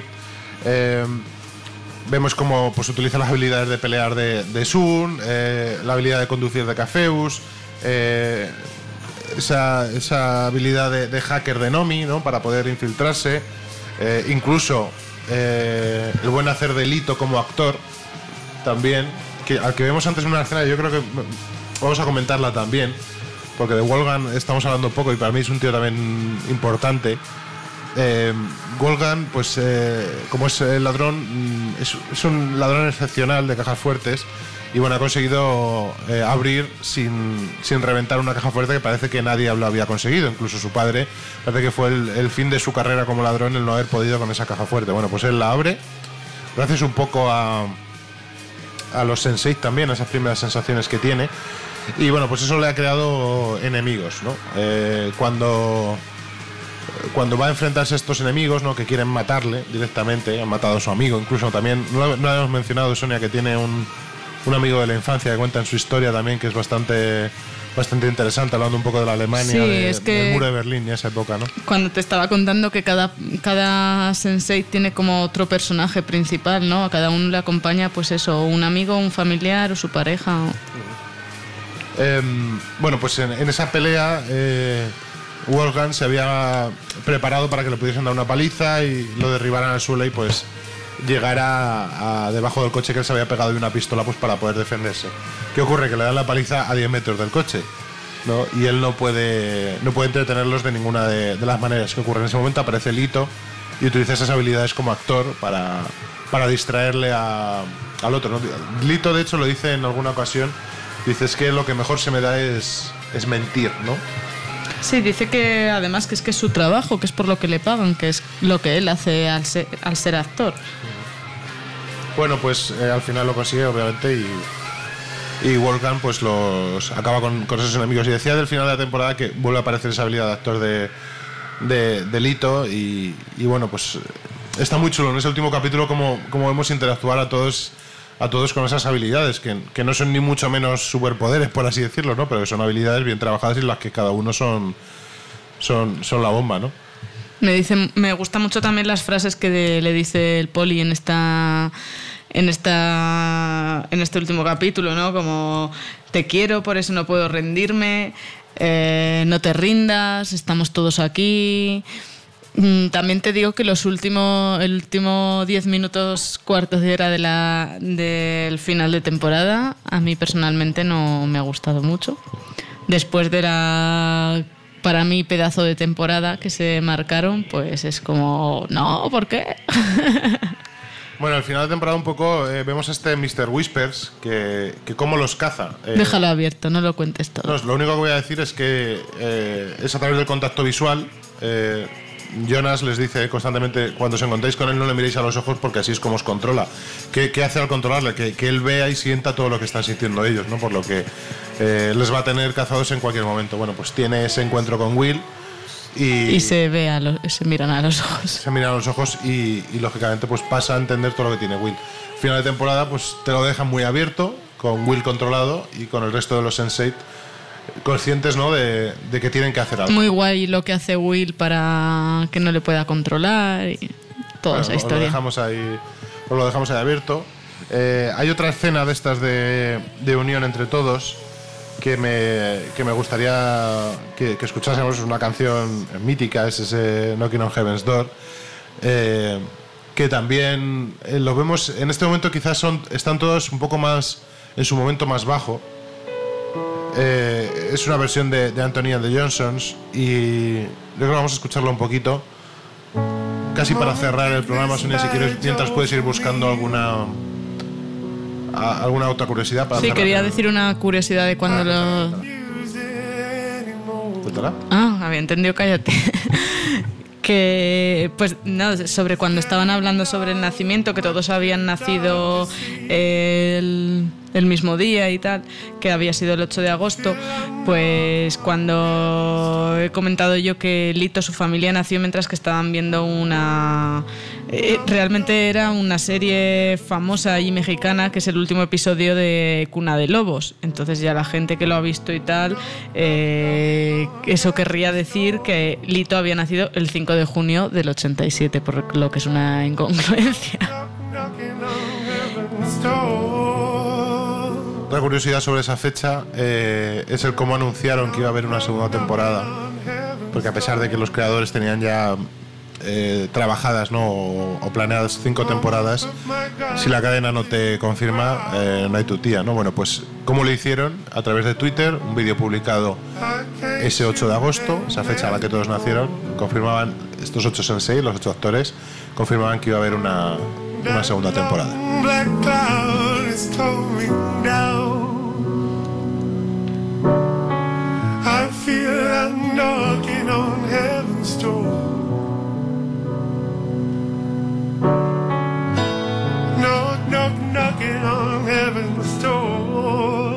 Vemos cómo pues utiliza las habilidades de pelear de Sun, la habilidad de conducir de Cafeus, esa habilidad de hacker de Nomi, ¿no? Para poder infiltrarse, incluso el buen hacer de Lito como actor también, al que vemos antes en una escena. Yo creo que vamos a comentarla también, porque de Wolfgang estamos hablando poco y para mí es un tío también importante. Wolfgang, pues como es el ladrón, es un ladrón excepcional de cajas fuertes y bueno, ha conseguido abrir sin reventar una caja fuerte que parece que nadie lo había conseguido, incluso su padre. Parece que fue el fin de su carrera como ladrón el no haber podido con esa caja fuerte. Bueno, pues él la abre gracias un poco a los Sense8 también, a esas primeras sensaciones que tiene, y bueno, pues eso le ha creado enemigos, ¿no? Cuando va a enfrentarse a estos enemigos, ¿no? Que quieren matarle directamente, han matado a su amigo, incluso también, no lo hemos mencionado, Sonia, que tiene un amigo de la infancia que cuenta en su historia también, que es bastante interesante, hablando un poco de la Alemania, sí, del muro de Berlín y esa época, ¿no? Cuando te estaba contando que cada Sense8 tiene como otro personaje principal, ¿no? A cada uno le acompaña, pues eso, un amigo, un familiar o su pareja. Bueno, pues en esa pelea Wolfgang se había preparado para que le pudiesen dar una paliza y lo derribaran al suelo y pues llegara a debajo del coche que él se había pegado y una pistola pues para poder defenderse. ¿Qué ocurre? Que le dan la paliza a 10 metros del coche, ¿no? Y él no puede entretenerlos de ninguna de las maneras que ocurre. En ese momento aparece Lito y utiliza esas habilidades como actor para distraerle al otro, ¿no? Lito, de hecho, lo dice en alguna ocasión, dice, es que lo que mejor se me da es mentir, ¿no? Sí, dice que además que es su trabajo, que es por lo que le pagan, que es lo que él hace al ser actor. Bueno, pues al final lo consigue, obviamente, y Wolfgang pues los acaba con esos enemigos. Y decía del final de la temporada que vuelve a aparecer esa habilidad de actor de Lito y bueno, pues está muy chulo en ese último capítulo como vemos interactuar a todos con esas habilidades que no son ni mucho menos superpoderes, por así decirlo, ¿no? Pero que son habilidades bien trabajadas y las que cada uno son la bomba, ¿no? Me gusta mucho también las frases que le dice el Poli en este último capítulo, ¿no? Como te quiero, por eso no puedo rendirme, no te rindas, estamos todos aquí. También te digo que el último 10 minutos, cuartos de hora del final de temporada, a mí personalmente no me ha gustado mucho. Después de para mí, pedazo de temporada que se marcaron, pues es como, no, ¿por qué? Bueno, al final de temporada un poco vemos a este Mr. Whispers que cómo los caza. Déjalo abierto, no lo cuentes todo. No, lo único que voy a decir es que es a través del contacto visual. Jonas les dice constantemente, cuando os encontréis con él no le miréis a los ojos porque así es como os controla. ¿Qué hace al controlarle? Que él vea y sienta todo lo que están sintiendo ellos, ¿no? Por lo que les va a tener cazados en cualquier momento. Bueno, pues tiene ese encuentro con Will y se miran a los ojos. Se miran a los ojos y lógicamente pues pasa a entender todo lo que tiene Will. Final de temporada pues te lo dejan muy abierto, con Will controlado y con el resto de los Sense8 conscientes, ¿no? de que tienen que hacer algo. Muy guay lo que hace Will para que no le pueda controlar y toda esa historia. Os lo dejamos ahí abierto. Hay otra escena de estas de unión entre todos que me gustaría que escuchásemos. Una canción mítica, es ese Knocking on Heaven's Door, que también lo vemos en este momento, quizás están todos un poco más en su momento más bajo. Es una versión de Anthony and the Johnsons y yo creo que vamos a escucharlo un poquito casi para cerrar el programa. Sonia, si quieres, mientras puedes ir buscando alguna otra curiosidad para sí, cerrar. quería decir una curiosidad de cuando lo... Cuéntala. Había entendido, cállate. Que, pues, no, sobre cuando estaban hablando sobre el nacimiento, que todos habían nacido el mismo día y tal, que había sido el 8 de agosto, pues cuando he comentado yo que Lito, su familia, nació mientras que estaban viendo una... realmente era una serie famosa y mexicana, que es el último episodio de Cuna de Lobos. Entonces ya la gente que lo ha visto y tal, eso querría decir que Lito había nacido el 5 de junio del 87, por lo que es una incongruencia. Otra curiosidad sobre esa fecha es el cómo anunciaron que iba a haber una segunda temporada, porque a pesar de que los creadores tenían ya trabajadas, ¿no? o planeadas 5 temporadas, si la cadena no te confirma, no hay tu tía, ¿no? Bueno, pues ¿cómo lo hicieron? A través de Twitter, un vídeo publicado ese 8 de agosto, esa fecha a la que todos nacieron, confirmaban, estos 8 sensei, los 8 actores, confirmaban que iba a haber una segunda temporada. I feel I'm knocking on heaven's door. Knock, knock, knocking on heaven's door.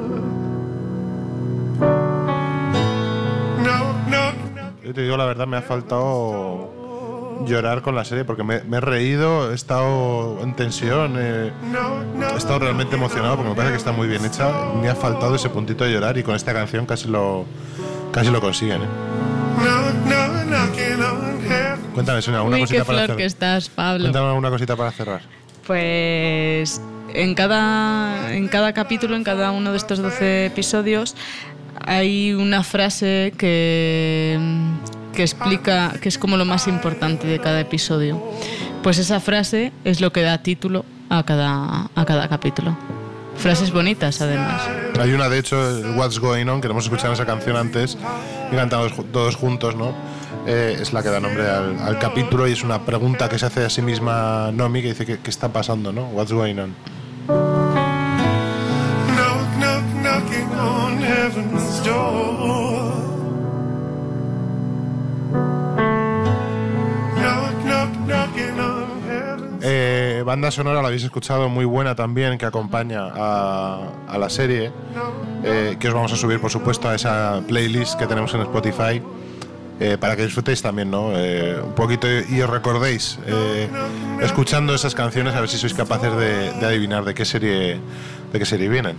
Knock, knock, knock. Yo te digo la verdad, me ha faltado llorar con la serie porque me he reído, he estado en tensión, he estado realmente emocionado porque me parece que está muy bien hecha. Me ha faltado ese puntito de llorar y con esta canción casi lo consiguen. Cuéntame, Sonia, alguna cosita para cerrar. Que estás, Pablo. Cuéntame alguna cosita para cerrar. Pues en cada capítulo, en cada uno de estos 12 episodios, hay una frase que explica, que es como lo más importante de cada episodio. Pues esa frase es lo que da título a cada capítulo. Frases bonitas, además. Hay una, de hecho, el What's Going On, que hemos escuchado esa canción antes y cantamos todos juntos, ¿no? Es la que da nombre al capítulo y es una pregunta que se hace a sí misma Nomi, que dice ¿qué está pasando, no? What's going on? Knock, knock, knocking on heaven's door. Banda sonora, la habéis escuchado, muy buena también, que acompaña a la serie, que os vamos a subir, por supuesto, a esa playlist que tenemos en Spotify, para que disfrutéis también, ¿no? Un poquito y os recordéis, escuchando esas canciones, a ver si sois capaces de adivinar de qué serie vienen.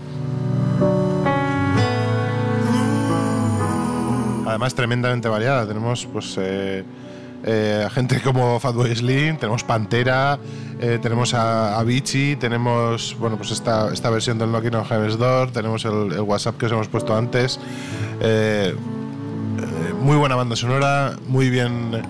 Además, tremendamente variada. Tenemos, pues, gente como Fatboy Slim, tenemos Pantera, tenemos a Avicii, tenemos, bueno, pues esta versión del Knocking on Heaven's Door, tenemos el WhatsApp que os hemos puesto antes. Muy buena banda sonora, muy bien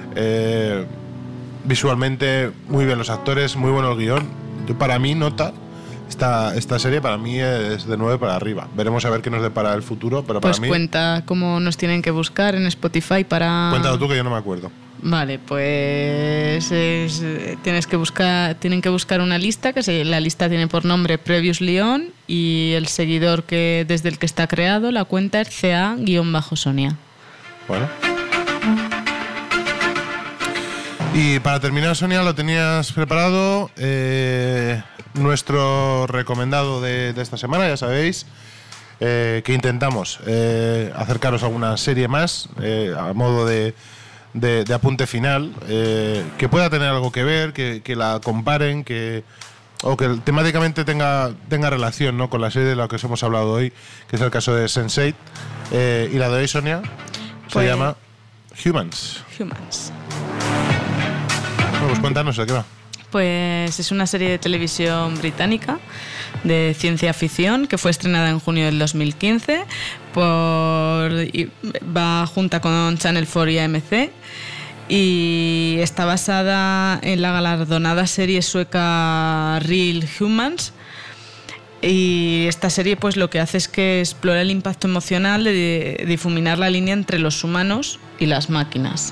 visualmente, muy bien los actores, muy bueno el guión. Para mí, nota. Esta serie para mí es de 9 para arriba. Veremos a ver qué nos depara el futuro, pero para mí... Pues cuenta cómo nos tienen que buscar en Spotify para... Cuéntalo tú, que yo no me acuerdo. Vale, pues tienen que buscar una lista, la lista tiene por nombre Previously On, y el seguidor desde el que está creado, la cuenta es CA_Sonia. Bueno. Y para terminar, Sonia, lo tenías preparado, nuestro recomendado de esta semana, ya sabéis, que intentamos acercaros a alguna serie más, a modo de apunte final, que pueda tener algo que ver, que la comparen, o que temáticamente tenga relación, ¿no?, con la serie de la que os hemos hablado hoy, que es el caso de Sense8. Y la de hoy, Sonia, se llama Humans. Bueno, pues cuéntanos de qué va. Pues es una serie de televisión británica de ciencia ficción que fue estrenada en junio del 2015 va junta con Channel 4 y AMC, y está basada en la galardonada serie sueca Real Humans. Y esta serie pues lo que hace es que explora el impacto emocional de difuminar la línea entre los humanos y las máquinas.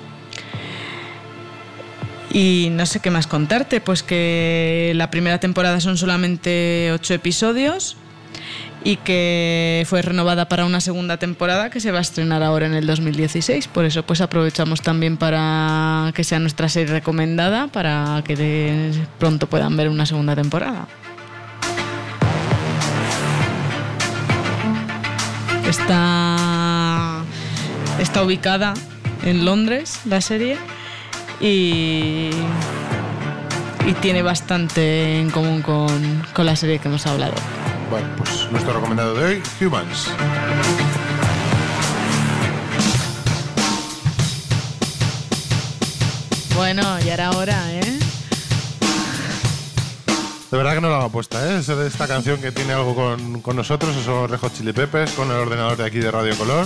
Y no sé qué más contarte, pues que la primera temporada son solamente 8 episodios y que fue renovada para una segunda temporada que se va a estrenar ahora en el 2016. Por eso pues aprovechamos también para que sea nuestra serie recomendada, para que pronto puedan ver una segunda temporada. Está ubicada en Londres, la serie, y tiene bastante en común con la serie que hemos hablado. Bueno, pues nuestro recomendado de hoy, Humans. Bueno, ya era hora, ¿eh? De verdad que no la hago apuesta, ¿eh? Esta canción que tiene algo con nosotros, esos Red Hot Chili Peppers, con el ordenador de aquí de Radio Color.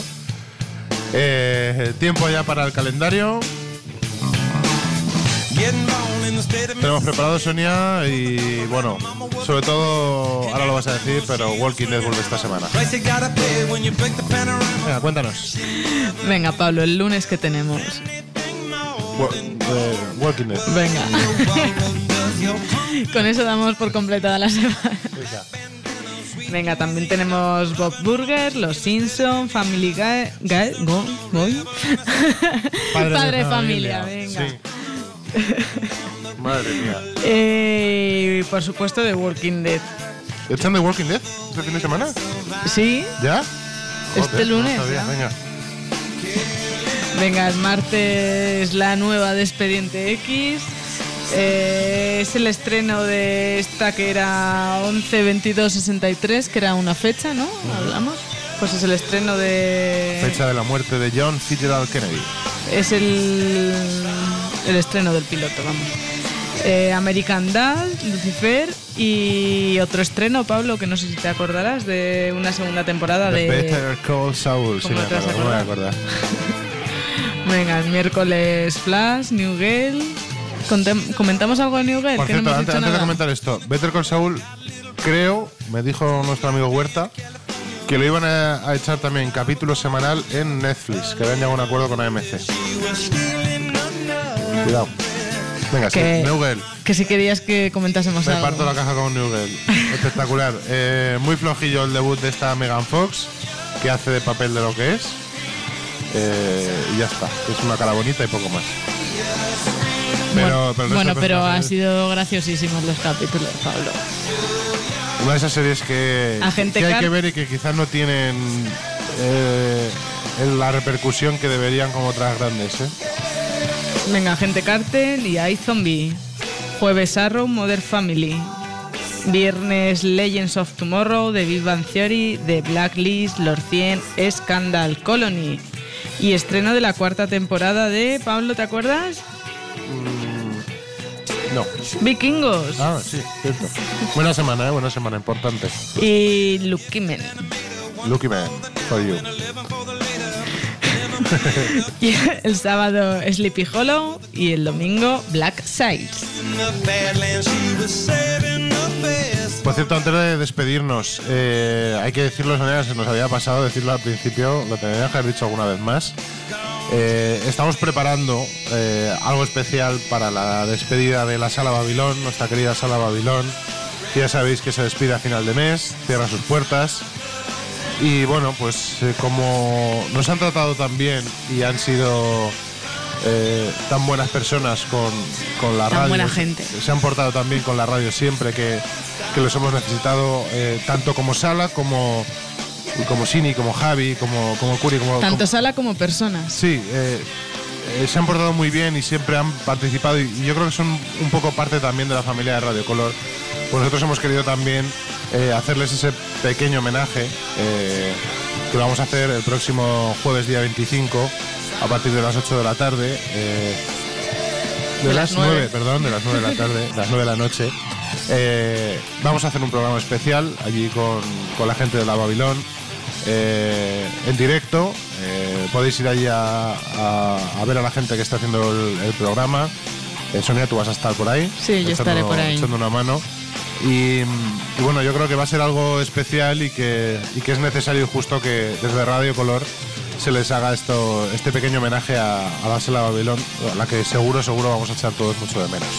Tiempo ya para el calendario. Tenemos preparado, Sonia, y bueno, sobre todo, ahora lo vas a decir, pero Walking Dead vuelve esta semana. Venga, cuéntanos. Venga, Pablo, el lunes que tenemos. Walking Dead. Venga. Con eso damos por completada la semana. Venga, también tenemos Bob Burger, Los Simpson, Family Guy. Padre de familia, venga. Sí. Madre mía. Y por supuesto The Walking Dead. ¿Echan The Walking Dead este fin de semana? Sí. ¿Ya? Este lunes. No sabía, venga. Venga, el martes la nueva de Expediente X. Es el estreno de esta que era 11/22/63, que era una fecha, ¿no? Hablamos. Pues es el estreno de... Fecha de la muerte de John Fitzgerald Kennedy. Es el estreno del piloto, vamos. American Dad, Lucifer y otro estreno, Pablo, que no sé si te acordarás, de una segunda temporada de... Better Call Saul, sí me acuerdo, no me acuerdo. Venga, el miércoles Flash, New Girl. ¿Comentamos algo de New Girl? Por que cierto, no hemos dicho antes de nada. comentar esto, Better Call Saul, creo, me dijo nuestro amigo Huerta, que lo iban a echar también capítulo semanal en Netflix, que habían llegado a un acuerdo con AMC. Cuidado. Venga, sí, New Girl. Que si querías que comentásemos Me algo. parto la caja con New Girl. Espectacular. Muy flojillo el debut de esta Megan Fox, que hace de papel de lo que es. Y ya está. Es una cara bonita y poco más. Pero ha sido graciosísimos los capítulos, Pablo. Una de esas series que hay que ver y que quizás no tienen la repercusión que deberían como otras grandes, ¿eh? Venga, Agente Carter y iZombie. Jueves Arrow, Modern Family. Viernes Legends of Tomorrow, The Big Bang Theory, The Blacklist, Los 100, Scandal, Colony. Y estreno de la 4ª temporada de... Pablo, ¿te acuerdas? No. Vikingos. Ah, sí, cierto. Buena semana, importante. Y Lucky Man. Lucky Man, for you. Y el sábado Sleepy Hollow y el domingo Black Sails. Por cierto, antes de despedirnos, hay que decirlo, Sonia, se nos había pasado decirlo al principio, lo tendría que haber dicho alguna vez más. Estamos preparando algo especial para la despedida de la Sala Babilón, nuestra querida Sala Babilón, que ya sabéis que se despide a final de mes, cierra sus puertas. Y bueno, pues como nos han tratado tan bien y han sido tan buenas personas con la radio, tan buena gente, se han portado tan bien con la radio siempre que los hemos necesitado, tanto como Sala como Sini, como Javi, como Curi, tanto Sala como personas. Sí, se han portado muy bien y siempre han participado y yo creo que son un poco parte también de la familia de Radio Color. Pues nosotros hemos querido también hacerles ese pequeño homenaje que lo vamos a hacer el próximo jueves día 25 a partir de las 8 de la tarde, de las 9 de la tarde, las 9 de la noche. Vamos a hacer un programa especial allí con la gente de la Babilón, en directo, podéis ir allí a ver a la gente que está haciendo el programa. Sonia, tú vas a estar por ahí. Sí, yo estaré por ahí. Echando una mano. Y bueno, yo creo que va a ser algo especial y que es necesario y justo que desde Radio Color se les haga este pequeño homenaje a la Sala Babilón, a la que seguro vamos a echar todos mucho de menos.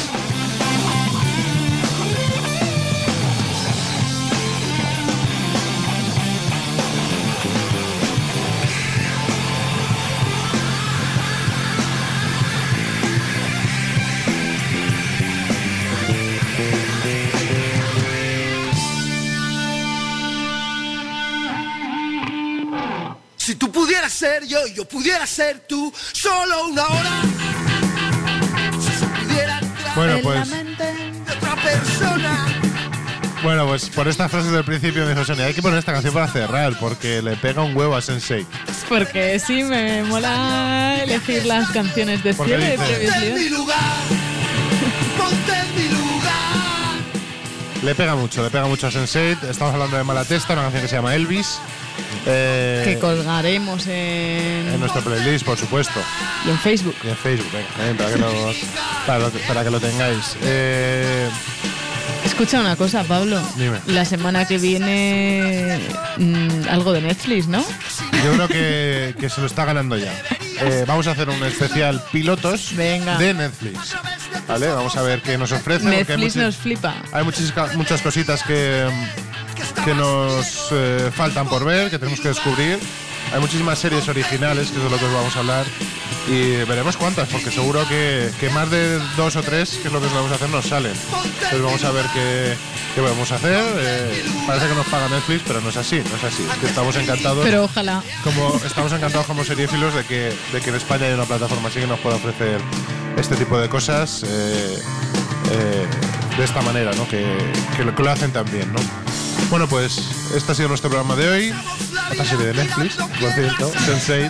Si tú pudieras ser yo pudiera ser tú, solo una hora. Si se pudiera entrar Bueno, en pues- la mente de otra persona. Bueno, pues por estas frases del principio me dijo Sonia, hay que poner esta canción para cerrar, porque le pega un huevo a Sensei. Porque sí, me mola elegir las canciones de Porque cierre de dice- Previous Ponte en mi Leon. lugar, ponte en mi lugar. Le pega mucho a Sensei. Estamos hablando de Malatesta, una canción que se llama Elvis. Que colgaremos En nuestro playlist, por supuesto. y en Facebook. Y en Facebook, venga, para que lo tengáis. Escucha una cosa, Pablo. Dime. La semana que viene algo de Netflix, ¿no? Yo creo que se lo está ganando ya. Vamos a hacer un especial pilotos Venga. de Netflix. ¿Vale? Vamos a ver qué nos ofrece. porque hay Netflix nos flipa. Hay muchas cositas que nos faltan por ver, que tenemos que descubrir. Hay muchísimas series originales, que es de lo que os vamos a hablar. Y veremos cuántas, porque seguro que más de 2 o 3, que es lo que vamos a hacer, nos salen. Entonces vamos a ver qué podemos hacer. Parece que nos paga Netflix, pero no es así. Es que estamos encantados. Pero ojalá. Estamos encantados como seriéfilos de que en España hay una plataforma así que nos pueda ofrecer este tipo de cosas de esta manera, ¿no? Que lo hacen tan bien, ¿no? Bueno, pues este ha sido nuestro programa de hoy. Esta serie de Netflix, por cierto, Sense8.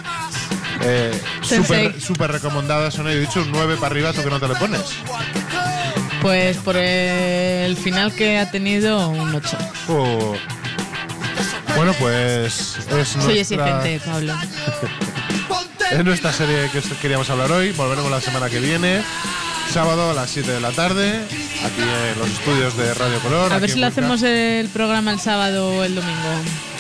Súper recomendada, Sonia. He dicho un 9 para arriba, ¿tú que no te le pones? Pues por el final que ha tenido, un 8. Bueno, pues es Soy exigente, Pablo. Es nuestra serie que queríamos hablar hoy. Volveremos la semana que viene, sábado a las 7 de la tarde, aquí en los estudios de Radio Color. A ver si lo hacemos el programa el sábado o el domingo.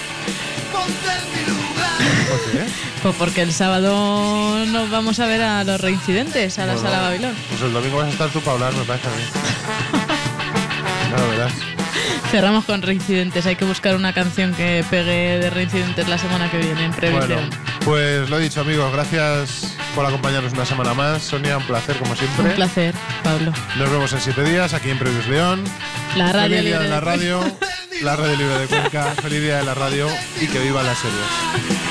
¿Por qué? Pues porque el sábado nos vamos a ver a los reincidentes, a la Bueno, Sala Babilón. Pues el domingo vas a estar tú para hablar, me parece a mí. No, la verdad. Cerramos con reincidentes. Hay que buscar una canción que pegue de reincidentes la semana que viene en Previsión. Bueno, pues lo he dicho, amigos, gracias por acompañarnos una semana más. Sonia, un placer como siempre. Un placer, Pablo. Nos vemos en 7 días aquí en Previous León. La radio Feliz día libre de la de radio, la radio libre de Cuenca. Feliz día de la radio y que vivan las series.